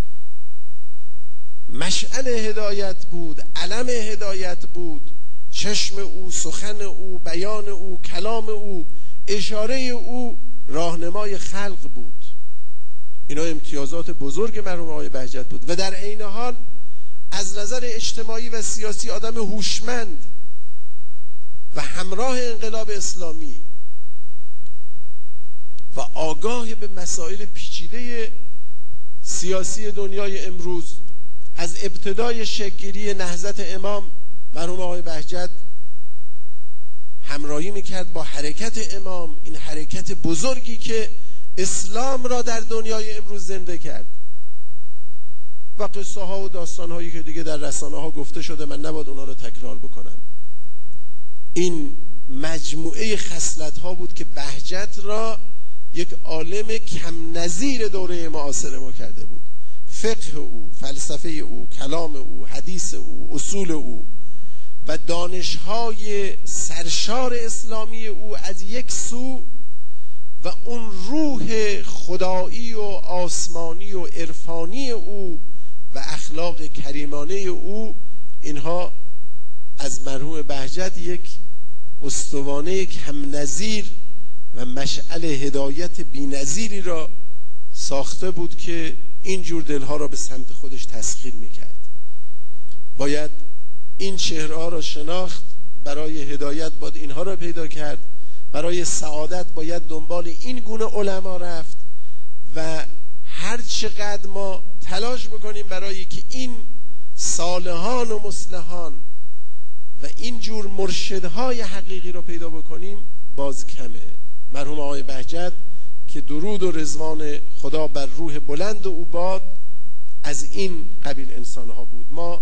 مشعل هدایت بود، علم هدایت بود. چشم او، سخن او، بیان او، کلام او، اشاره او راهنمای خلق بود. اینا امتیازات بزرگ مرحوم آقای بهجت بود و در عین حال از نظر اجتماعی و سیاسی آدم هوشمند و همراه انقلاب اسلامی و آگاه به مسائل پیچیده سیاسی دنیای امروز. از ابتدای شکل‌گیری نهضت امام مرحوم آقای بهجت همراهی میکرد با حرکت امام، این حرکت بزرگی که اسلام را در دنیای امروز زنده کرد. و قصه ها و داستان هایی که دیگه در رسانه ها گفته شده، من نباید اونا رو تکرار بکنم. این مجموعه خصلت ها بود که بهجت را یک عالم کم نظیر دوره معاصر ما کرده بود. فقه او، فلسفه او، کلام او، حدیث او، اصول او و دانش‌های سرشار اسلامی او از یک سو و اون روح خدایی و آسمانی و عرفانی او و اخلاق کریمانه او، اینها از مرحوم بهجت یک استوانه کم نظیر و مشعل هدایت بی‌نظیری را ساخته بود که اینجور دلها را به سمت خودش تسخیر میکرد. باید این چهره‌ها را شناخت، برای هدایت باید اینها را پیدا کرد، برای سعادت باید دنبال این گونه علما رفت و هر چقدر ما تلاش بکنیم برای که این صالحان و مصلحان و اینجور مرشدهای حقیقی را پیدا بکنیم باز کمه. مرحوم آقای بهجت که درود و رضوان خدا بر روح بلند او باد، از این قبیل انسانها بود. ما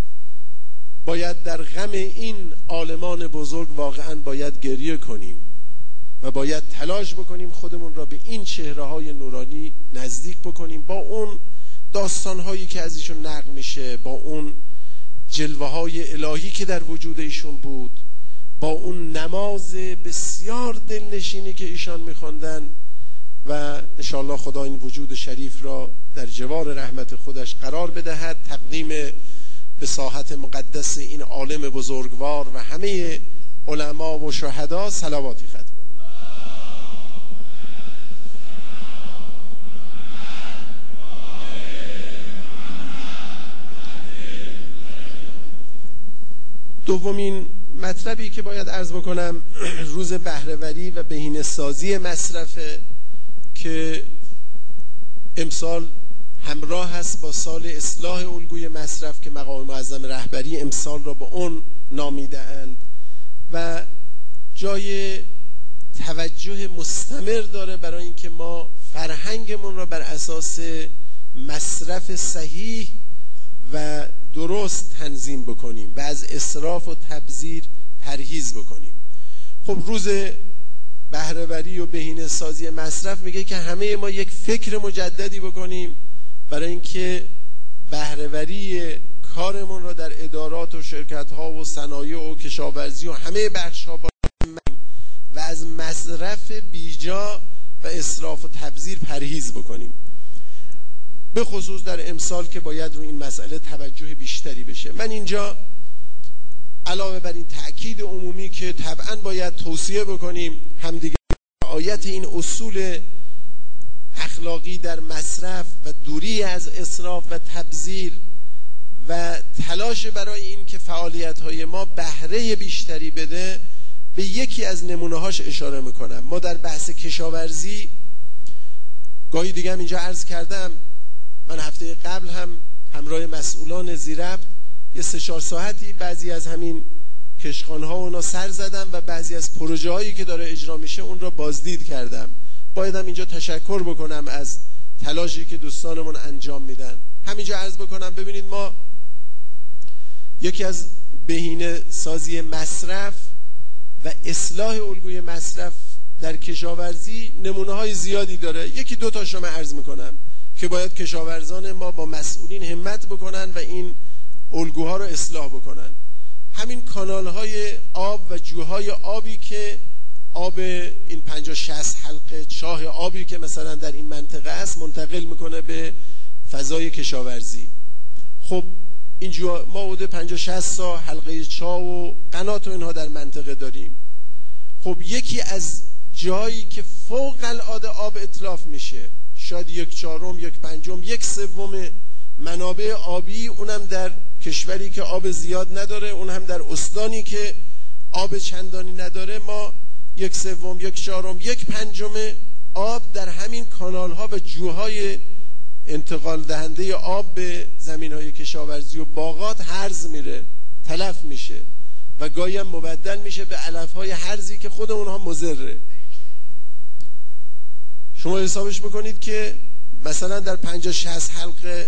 باید در غم این عالمان بزرگ واقعا باید گریه کنیم و باید تلاش بکنیم خودمون را به این چهره‌های نورانی نزدیک بکنیم، با اون داستان‌هایی که از ایشون نقل میشه، با اون جلوه‌های الهی که در وجود ایشون بود، با اون نماز بسیار دلنشینی که ایشان می‌خواندن و انشاءالله خدا این وجود شریف را در جوار رحمت خودش قرار بدهد. تقدیم به ساحت مقدس این عالم بزرگوار و همه علما و شهدا صلواتی ختم. دومین مطلبی که باید عرض بکنم روز بهره‌وری و بهینه‌سازی مصرفه که امسال همراه هست با سال اصلاح الگوی مصرف که مقام معظم رهبری امسال را به اون نامیده اند و جای توجه مستمر داره برای اینکه ما فرهنگمون را بر اساس مصرف صحیح و درست تنظیم بکنیم و از اسراف و تبذیر پرهیز بکنیم. خب روز بهره‌وری و بهینه‌سازی مصرف میگه که همه ما یک فکر مجددی بکنیم برای اینکه بهره‌وری کارمون را در ادارات و شرکت‌ها و صنایع و کشاورزی و همه بخش‌ها و از مصرف بیجا و اسراف و تبذیر پرهیز بکنیم، به خصوص در امسال که باید رو این مسئله توجه بیشتری بشه. من اینجا علاوه بر این تأکید عمومی که طبعا باید توصیه بکنیم همدیگه رعایت این اصول اخلاقی در مصرف و دوری از اسراف و تبذیر و تلاش برای این که فعالیت‌های ما بهره بیشتری بده به یکی از نمونه‌هاش اشاره میکنم. ما در بحث کشاورزی گاهی دیگه هم اینجا عرض کردم، من هفته قبل هم همراه مسئولان زیربط یه سه چهار ساعتی بعضی از همین کشخانه‌ها اونا سر زدم و بعضی از پروژه هایی که داره اجرا میشه اون را بازدید کردم. بایدم اینجا تشکر بکنم از تلاشی که دوستانمون انجام میدن. همینجا عرض بکنم ببینید ما یکی از بهینه سازی مصرف و اصلاح الگوی مصرف در کشاورزی نمونه های زیادی داره. یکی دو تاشو من عرض میکنم که باید کشاورزان ما با مسئولین همت بکنن و این الگوها رو اصلاح بکنن. همین کانال های آب و جوهای آبی که آب این پنجاه شصت حلقه چاه آبی که مثلا در این منطقه است منتقل میکنه به فضای کشاورزی. خب این جوها ما حدود پنجاه شصت تا حلقه چاه و قنات و اینها در منطقه داریم. خب یکی از جایی که فوق العاده آب اتلاف میشه، شاید یک چهارم، یک پنجم، یک سوم منابع آبی، اونم در کشوری که آب زیاد نداره، اون هم در استانی که آب چندانی نداره، ما یک سوم، یک چهارم، یک پنجم آب در همین کانال ها و جوهای انتقال دهنده آب به زمین های کشاورزی و باغات هرز میره، تلف میشه و گاهی هم مبدل میشه به علف های هرزی که خود اونها مضره. شما حسابش بکنید که مثلا در پنجاه شصت حلقه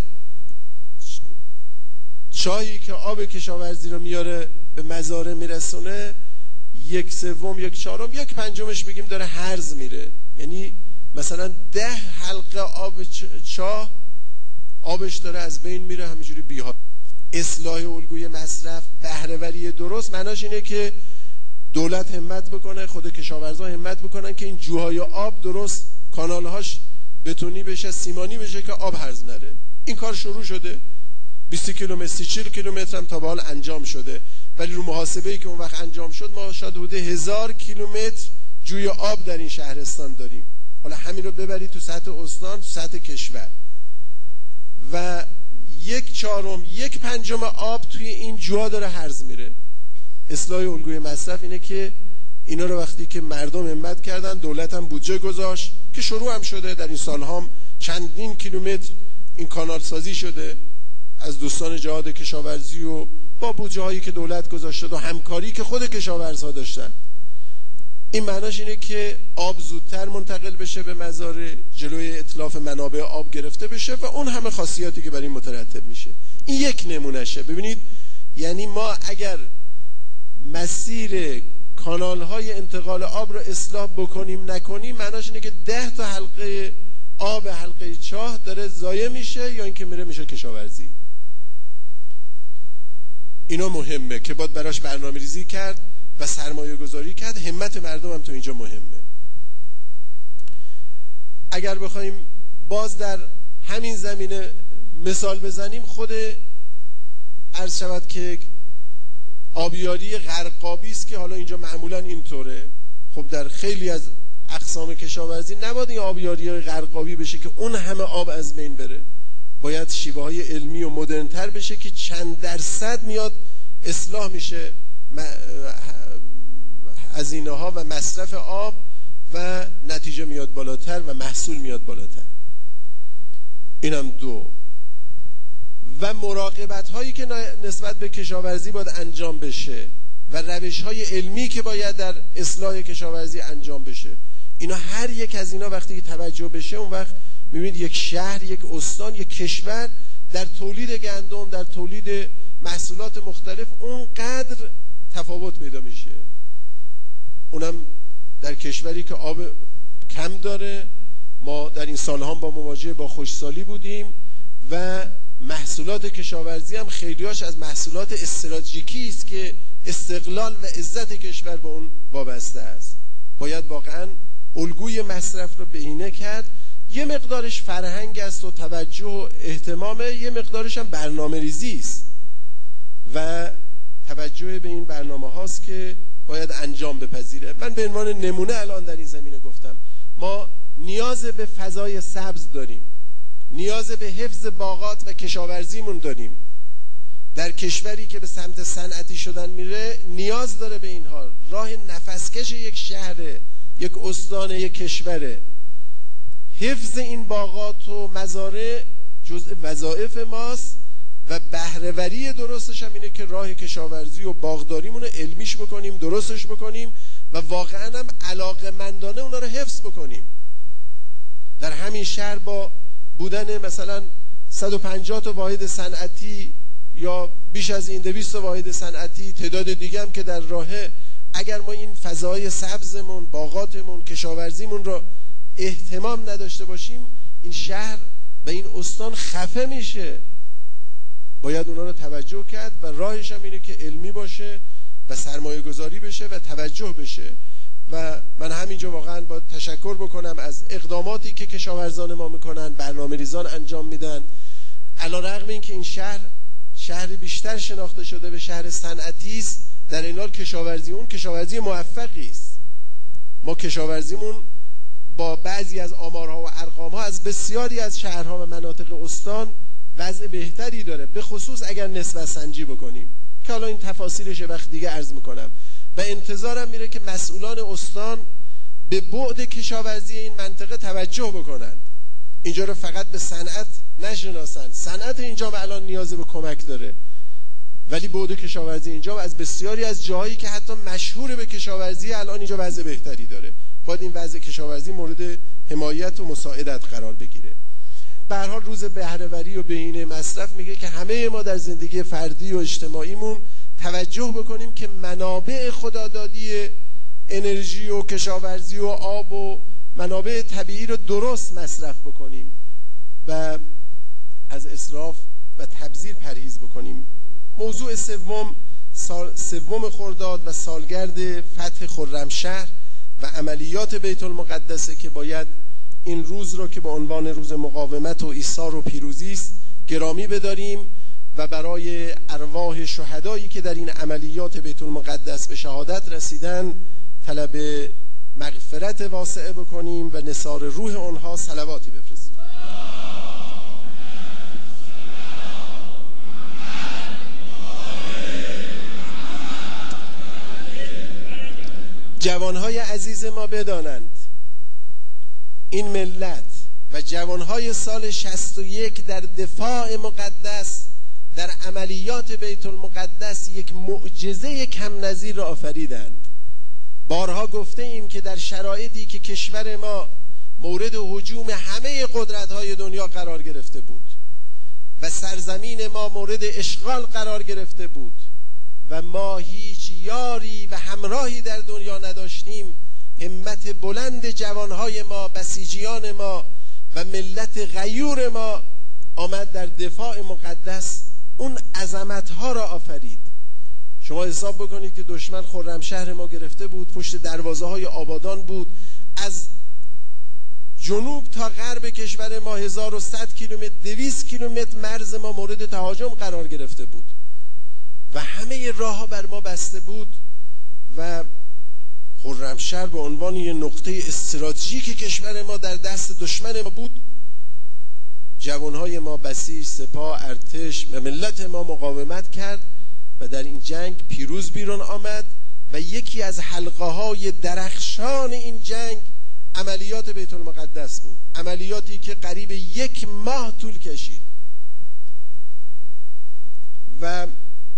چاهی که آب کشاورزی رو میاره به مزارع میرسونه، یک سوم، یک چهارم، یک پنجمش بگیم داره هرز میره. یعنی مثلا ده حلقه آب چاه آبش داره از بین میره همینجوری بی‌ها. اصلاح الگوی مصرف، بهره‌وری درست معناش اینه که دولت همت بکنه، خود کشاورزا همت بکنن که این جوهای آب درست کانالهاش بتونی بشه، سیمانی بشه که آب هرز نره. این کار شروع شده، بیست کیلومتر، سی چهل کیلومتر هم تا به حال انجام شده، ولی رو محاسبه‌ای که اون وقت انجام شد ما شاید حدود هزار کیلومتر جوی آب در این شهرستان داریم. حالا همین رو ببرید تو سطح استان، تو سطح کشور، و یک چهارم، یک پنجم آب توی این جوها داره هرز میره. اصلاح الگوی مصرف اینه که اینا رو وقتی که مردم همت کردن، دولت هم بودجه گذاشت که شروع هم شده، در این سال هم چندین کیلومتر این کانال سازی شده از دوستان جهاد کشاورزی و با بودجه هایی که دولت گذاشته و همکاری که خود کشاورزها داشتن. این معناش اینه که آب زودتر منتقل بشه به مزارع، جلوی اتلاف منابع آب گرفته بشه و اون همه خاصیاتی که برای این مترتب میشه. این یک نمونهشه. ببینید یعنی ما اگر مسیر کانال های انتقال آب رو اصلاح بکنیم نکنیم، معناش اینه که ده تا حلقه آب حلقه چاه داره ضایع میشه یا اینکه میره میشه کشاورزی. اینا مهمه که باید براش برنامه ریزی کرد و سرمایه گذاری کرد. همت مردم هم تو اینجا مهمه. اگر بخوایم باز در همین زمینه مثال بزنیم، خود عرض شود که آبیاری غرقابی است که حالا اینجا معمولا اینطوره. خب در خیلی از اقسام کشاورزی نباید این آبیاری غرقابی بشه که اون همه آب از بین بره. باید شیوه های علمی و مدرن‌تر بشه که چند درصد میاد اصلاح میشه هزینه ها و مصرف آب و نتیجه میاد بالاتر و محصول میاد بالاتر. اینم دو. و مراقبت هایی که نسبت به کشاورزی باید انجام بشه و روش های علمی که باید در اصلاح کشاورزی انجام بشه، اینا هر یک از اینا وقتی که توجه بشه، اون وقت میبینید یک شهر، یک استان، یک کشور در تولید گندم، در تولید محصولات مختلف اونقدر تفاوت پیدا میشه. اونم در کشوری که آب کم داره. ما در این سالها با مواجهه با خشکسالی بودیم و محصولات کشاورزی هم خیلیاش از محصولات استراتژیکی است که استقلال و عزت کشور به اون وابسته است. باید واقعا الگوی مصرف رو بهینه کرد. یه مقدارش فرهنگ است و توجه و اهتمامه، یه مقدارش هم برنامه ریزی است و توجه به این برنامه هاست که باید انجام بپذیره. من به عنوان نمونه الان در این زمینه گفتم ما نیاز به فضای سبز داریم، نیاز به حفظ باغات و کشاورزیمون داریم. در کشوری که به سمت صنعتی شدن میره نیاز داره به اینها. راه نفسکش یک شهره، یک استان، یک کشوره. حفظ این باغات و مزارع جزء وظایف ماست و بهره‌وری درستش هم اینه که راه کشاورزی و باغداریمون رو علمیش بکنیم، درستش بکنیم و واقعا هم علاقه‌مندانه اونا رو حفظ بکنیم. در همین شهر با بودن مثلا صد و پنجاه تا واحد صنعتی یا بیش از این دویست تا واحد صنعتی، تعداد دیگه هم که در راهه، اگر ما این فضای سبزمون، باغاتمون، کشاورزیمون رو اهتمام نداشته باشیم، این شهر و این استان خفه میشه. باید اونا رو توجه کرد و راهش هم اینه که علمی باشه و سرمایه گذاری بشه و توجه بشه. و من همینجا واقعا با تشکر بکنم از اقداماتی که کشاورزان ما میکنن، برنامه ریزان انجام میدن. علیرغم این که این شهر شهر بیشتر شناخته شده به شهر صنعتی است، در این حال کشاورزی اون کشاورزی موفقی است. ما کشاورزیمون با بعضی از آمارها و ارقامها از بسیاری از شهرها و مناطق استان وضع بهتری داره، به خصوص اگر نسبت سنجی بکنیم که حالا این تفاصیلش وقت دیگه عرض میکنم. و انتظارم میره که مسئولان استان به بعد کشاورزی این منطقه توجه بکنند، اینجا رو فقط به صنعت نشناسند. صنعت اینجا الان نیاز به کمک داره، ولی بعد کشاورزی اینجا از بسیاری از جاهایی که حتی مشهور به کشاورزی الان اینجا وضع بهتری داره. باید این وضع کشاورزی مورد حمایت و مساعدت قرار بگیره. به هر حال روز بهره‌وری و بهینه مصرف میگه که همه ما در زندگی فردی و اجتماعیمون توجه بکنیم که منابع خدادادی انرژی و کشاورزی و آب و منابع طبیعی رو درست مصرف بکنیم و از اسراف و تبذیر پرهیز بکنیم. موضوع سوم سال سوم خرداد و سالگرد فتح خرمشهر و عملیات بیت المقدسه که باید این روز رو که به عنوان روز مقاومت و ایثار و پیروزی است گرامی بداریم و برای ارواح شهدایی که در این عملیات بیت المقدس به شهادت رسیدن طلب مغفرت واسعه بکنیم و نثار روح آنها صلواتی بفرستیم. جوانهای عزیز ما بدانند این ملت و جوانهای سال شصت و یک در دفاع مقدس در عملیات بیت المقدس یک معجزه کم نظیر را آفریدند. بارها گفته ایم که در شرایطی که کشور ما مورد هجوم همه قدرت‌های دنیا قرار گرفته بود و سرزمین ما مورد اشغال قرار گرفته بود و ما هیچ یاری و همراهی در دنیا نداشتیم، همت بلند جوانهای ما، بسیجیان ما و ملت غیور ما آمد در دفاع مقدس اون عظمتها را آفرید. شما حساب بکنید که دشمن خرمشهر ما گرفته بود، پشت دروازه های آبادان بود، از جنوب تا غرب کشور ما هزار و صد کیلومتر، دویست کیلومتر مرز ما مورد تهاجم قرار گرفته بود و همه راه ها بر ما بسته بود و خرمشهر به عنوان یک نقطه استراتژیک کشور ما در دست دشمن ما بود. جوانهای ما بسیج، سپاه، ارتش و ملت ما مقاومت کرد و در این جنگ پیروز بیرون آمد و یکی از حلقه های درخشان این جنگ عملیات بیت المقدس بود، عملیاتی که قریب یک ماه طول کشید و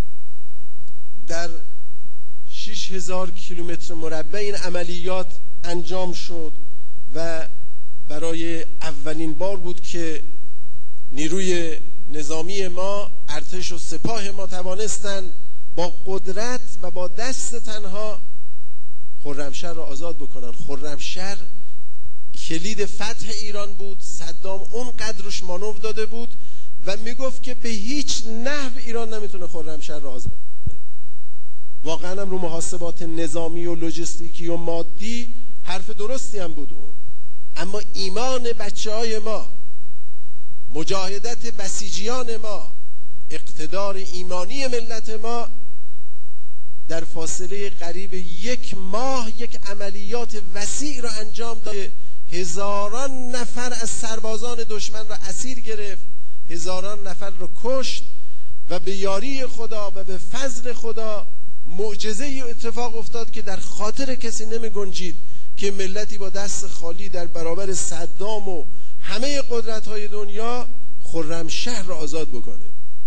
در شش هزار کیلومتر مربع این عملیات انجام شد و برای اولین بار بود که نیروی نظامی ما، ارتش و سپاه ما توانستند با قدرت و با دست تنها خرمشهر را آزاد بکنن. خرمشهر کلید فتح ایران بود. صدام اونقدر روش مانور داده بود و میگفت که به هیچ نحو ایران نمیتونه خرمشهر را آزاد کنه. واقعا هم رو محاسبات نظامی و لوجستیکی و مادی حرف درستی هم بود اون، اما ایمان بچه های ما، مجاهدت بسیجیان ما، اقتدار ایمانی ملت ما در فاصله قریب یک ماه یک عملیات وسیع را انجام داد. هزاران نفر از سربازان دشمن را اسیر گرفت، هزاران نفر را کشت و به یاری خدا و به فضل خدا معجزه ای اتفاق افتاد که در خاطر کسی نمی گنجید که ملتی با دست خالی در برابر صدام و همه قدرت های دنیا خرمشهر را آزاد بکنه.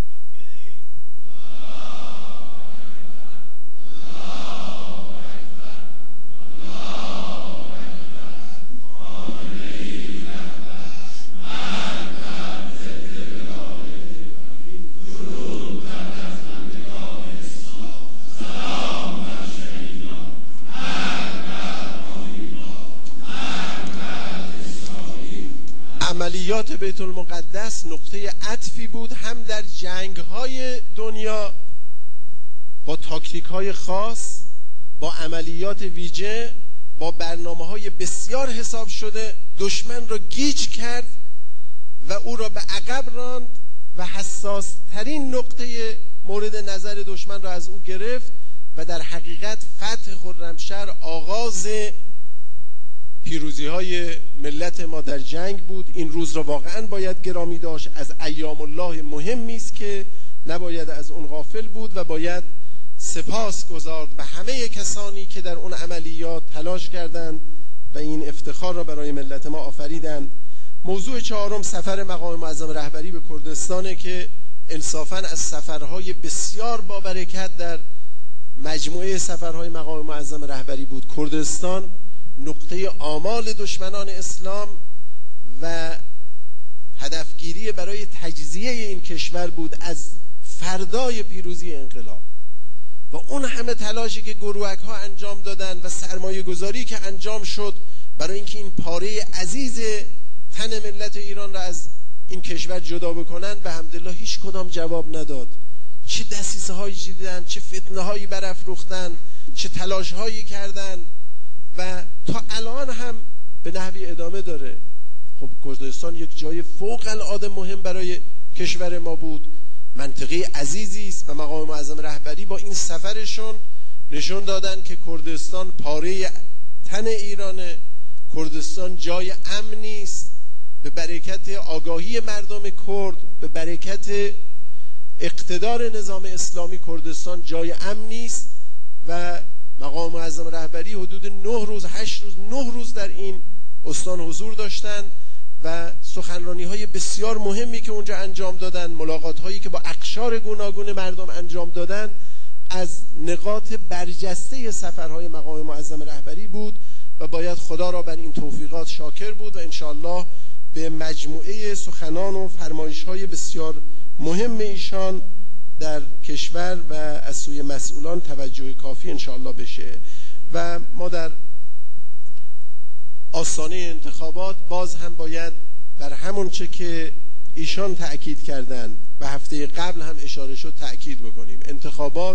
عملیات بیت المقدس نقطه عطفی بود، هم در جنگ‌های دنیا با تاکتیک‌های خاص، با عملیات ویژه، با برنامه‌های بسیار حساب شده دشمن را گیج کرد و او را به عقب راند و حساس‌ترین نقطه مورد نظر دشمن را از او گرفت و در حقیقت فتح خرمشهر آغاز پیروزی های ملت ما در جنگ بود. این روز را واقعا باید گرامی داشت، از ایام الله مهمی است که نباید از اون غافل بود و باید سپاس گذارد به همه کسانی که در اون عملیات تلاش کردند و این افتخار را برای ملت ما آفریدند. موضوع چهارم سفر مقام معظم رهبری به کردستانه که انصافا از سفرهای بسیار با برکت در مجموعه سفرهای مقام معظم رهبری بود. کردستان نقطه آمال دشمنان اسلام و هدفگیری برای تجزیه این کشور بود از فردای پیروزی انقلاب و اون همه تلاشی که گروهک ها انجام دادن و سرمایه گذاری که انجام شد برای اینکه این پاره عزیز تن ملت ایران را از این کشور جدا بکنن، به حمدالله هیچ کدام جواب نداد. چه دسیسه هایی دیدن، چه فتنه هایی برافروختن، چه تلاش هایی کردن و تا الان هم به نحوی ادامه داره. خب کردستان یک جای فوق العاده مهم برای کشور ما بود، منطقه عزیزی است و مقام معظم رهبری با این سفرشون نشون دادن که کردستان پاره تن ایرانه، کردستان جای امنی است، به برکت آگاهی مردم کرد، به برکت اقتدار نظام اسلامی کردستان جای امنی است و مقام معظم رهبری حدود نه روز هشت روز نه روز در این استان حضور داشتن و سخنرانی های بسیار مهمی که اونجا انجام دادن، ملاقات هایی که با اقشار گوناگون مردم انجام دادن، از نقاط برجسته سفرهای مقام معظم رهبری بود و باید خدا را بر این توفیقات شاکر بود و انشاءالله به مجموعه سخنان و فرمایش های بسیار مهم ایشان در کشور و از سوی مسئولان توجه کافی انشاءالله بشه. و ما در آستانه انتخابات باز هم باید بر همون چه که ایشان تأکید کردند و هفته قبل هم اشاره شد تأکید بکنیم. انتخابات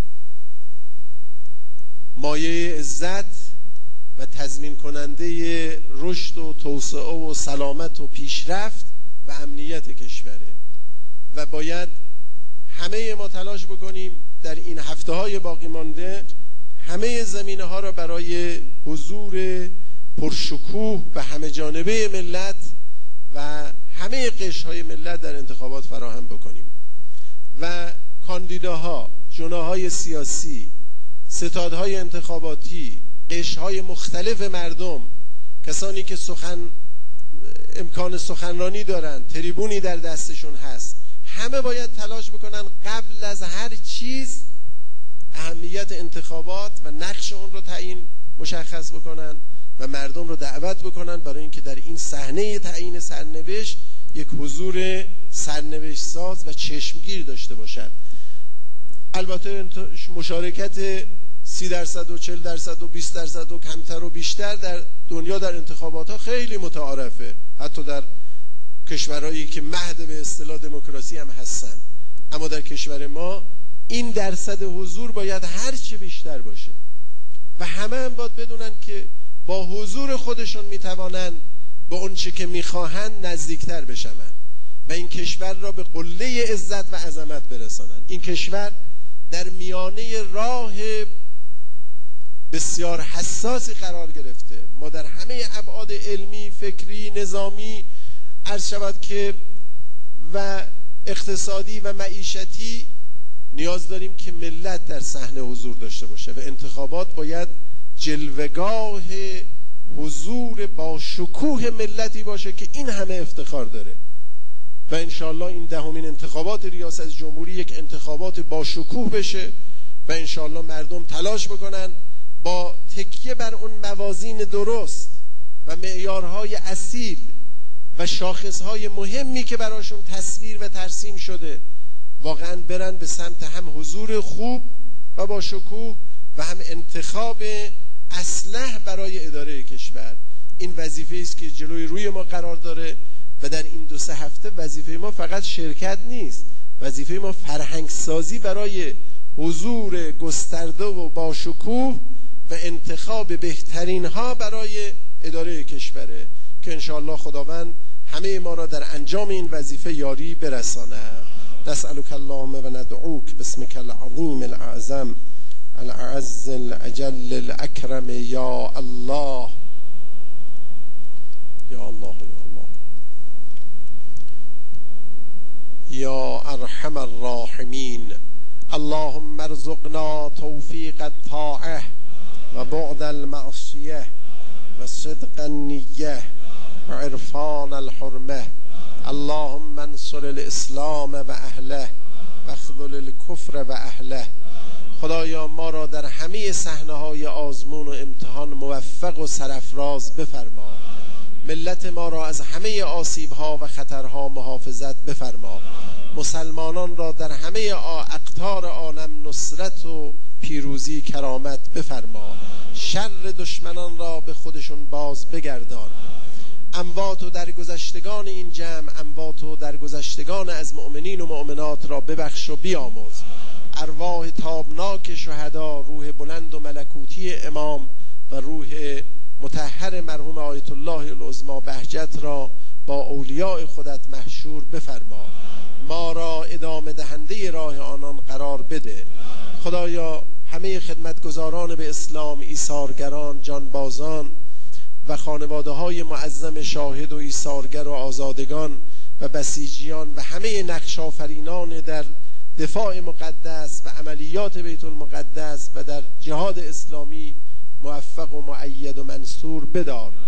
مایه عزت و تضمین کننده رشد و توسعه و سلامت و پیشرفت و امنیت کشوره و باید همه ما تلاش بکنیم در این هفته های باقی مانده همه زمینه ها را برای حضور پرشکوه و همه جانبه ملت و همه قشرهای ملت در انتخابات فراهم بکنیم و کاندیداها، جناحهای سیاسی، ستادهای انتخاباتی، قشرهای مختلف مردم، کسانی که سخن امکان سخنرانی دارن، تریبونی در دستشون هست، همه باید تلاش بکنن قبل از هر چیز اهمیت انتخابات و نقش اون رو تعیین مشخص بکنن و مردم رو دعوت بکنن برای اینکه در این صحنه تعیین سرنوشت یک حضور سرنوشت ساز و چشمگیر داشته باشن. البته مشارکت سی درصد و چل درصد و بیست درصد و کمتر و بیشتر در دنیا در انتخابات ها خیلی متعارفه، حتی در کشورهایی که مهد به اصطلاح دموکراسی هم هستن، اما در کشور ما این درصد حضور باید هر چه بیشتر باشه و همه هم باید بدونن که با حضور خودشون میتوانن به اون چه که میخواهن نزدیکتر بشن و این کشور را به قله عزت و عظمت برسانن. این کشور در میانه راه بسیار حساسی قرار گرفته. ما در همه ابعاد علمی، فکری، نظامی عرض شود که و اقتصادی و معیشتی نیاز داریم که ملت در صحنه حضور داشته باشه و انتخابات باید جلوه‌گاه حضور با شکوه ملتی باشه که این همه افتخار داره و انشالله این دهمین انتخابات ریاست جمهوری یک انتخابات با شکوه بشه و انشالله مردم تلاش بکنن با تکیه بر اون موازین درست و معیارهای اصیل و شاخصهای مهمی که براشون تصویر و ترسیم شده واقعا برن به سمت هم حضور خوب و با شکوه و هم انتخاب اصلح برای اداره کشور. این وظیفه است که جلوی روی ما قرار داره و در این دو سه هفته وظیفه ما فقط شرکت نیست، وظیفه ما فرهنگ سازی برای حضور گسترده و با شکوه و انتخاب بهترین ها برای اداره کشوره که انشاءالله خداوند همه ما را در انجام این وظیفه یاری برسانه. نسألك اللهم و ندعوک باسمك العظیم الاعظم الأعز الأجل الأكرم يا الله يا الله يا الله يا أرحم الراحمين. اللهم ارزقنا توفيق الطاعة وبعد المعصية وصدق النية وعرفان الحرمة. اللهم انصر الإسلام وأهله واخذل الكفر وأهله. خدایا ما را در همه صحنه‌های آزمون و امتحان موفق و سرافراز بفرما. ملت ما را از همه آسیب‌ها و خطرها محافظت بفرما. مسلمانان را در همه اقطار عالم نصرت و پیروزی کرامت بفرما. شر دشمنان را به خودشون باز بگردان. اموات و درگذشتگان این جمع، اموات و درگذشتگان از مؤمنین و مؤمنات را ببخش و بیامرز. ارواح تابناک شهدا، روح بلند و ملکوتی امام و روح مطهر مرحوم آیت الله العظمی بهجت را با اولیاء خودت محشور بفرما. ما را ادامه دهنده راه آنان قرار بده. خدایا همه خدمتگزاران به اسلام، ایثارگران، جانبازان و خانواده های معظم شاهد و ایثارگر و آزادگان و بسیجیان و همه نقش آفرینان در دفاع مقدس و عملیات بیت المقدس و در جهاد اسلامی موفق و مؤید و منصور بدار.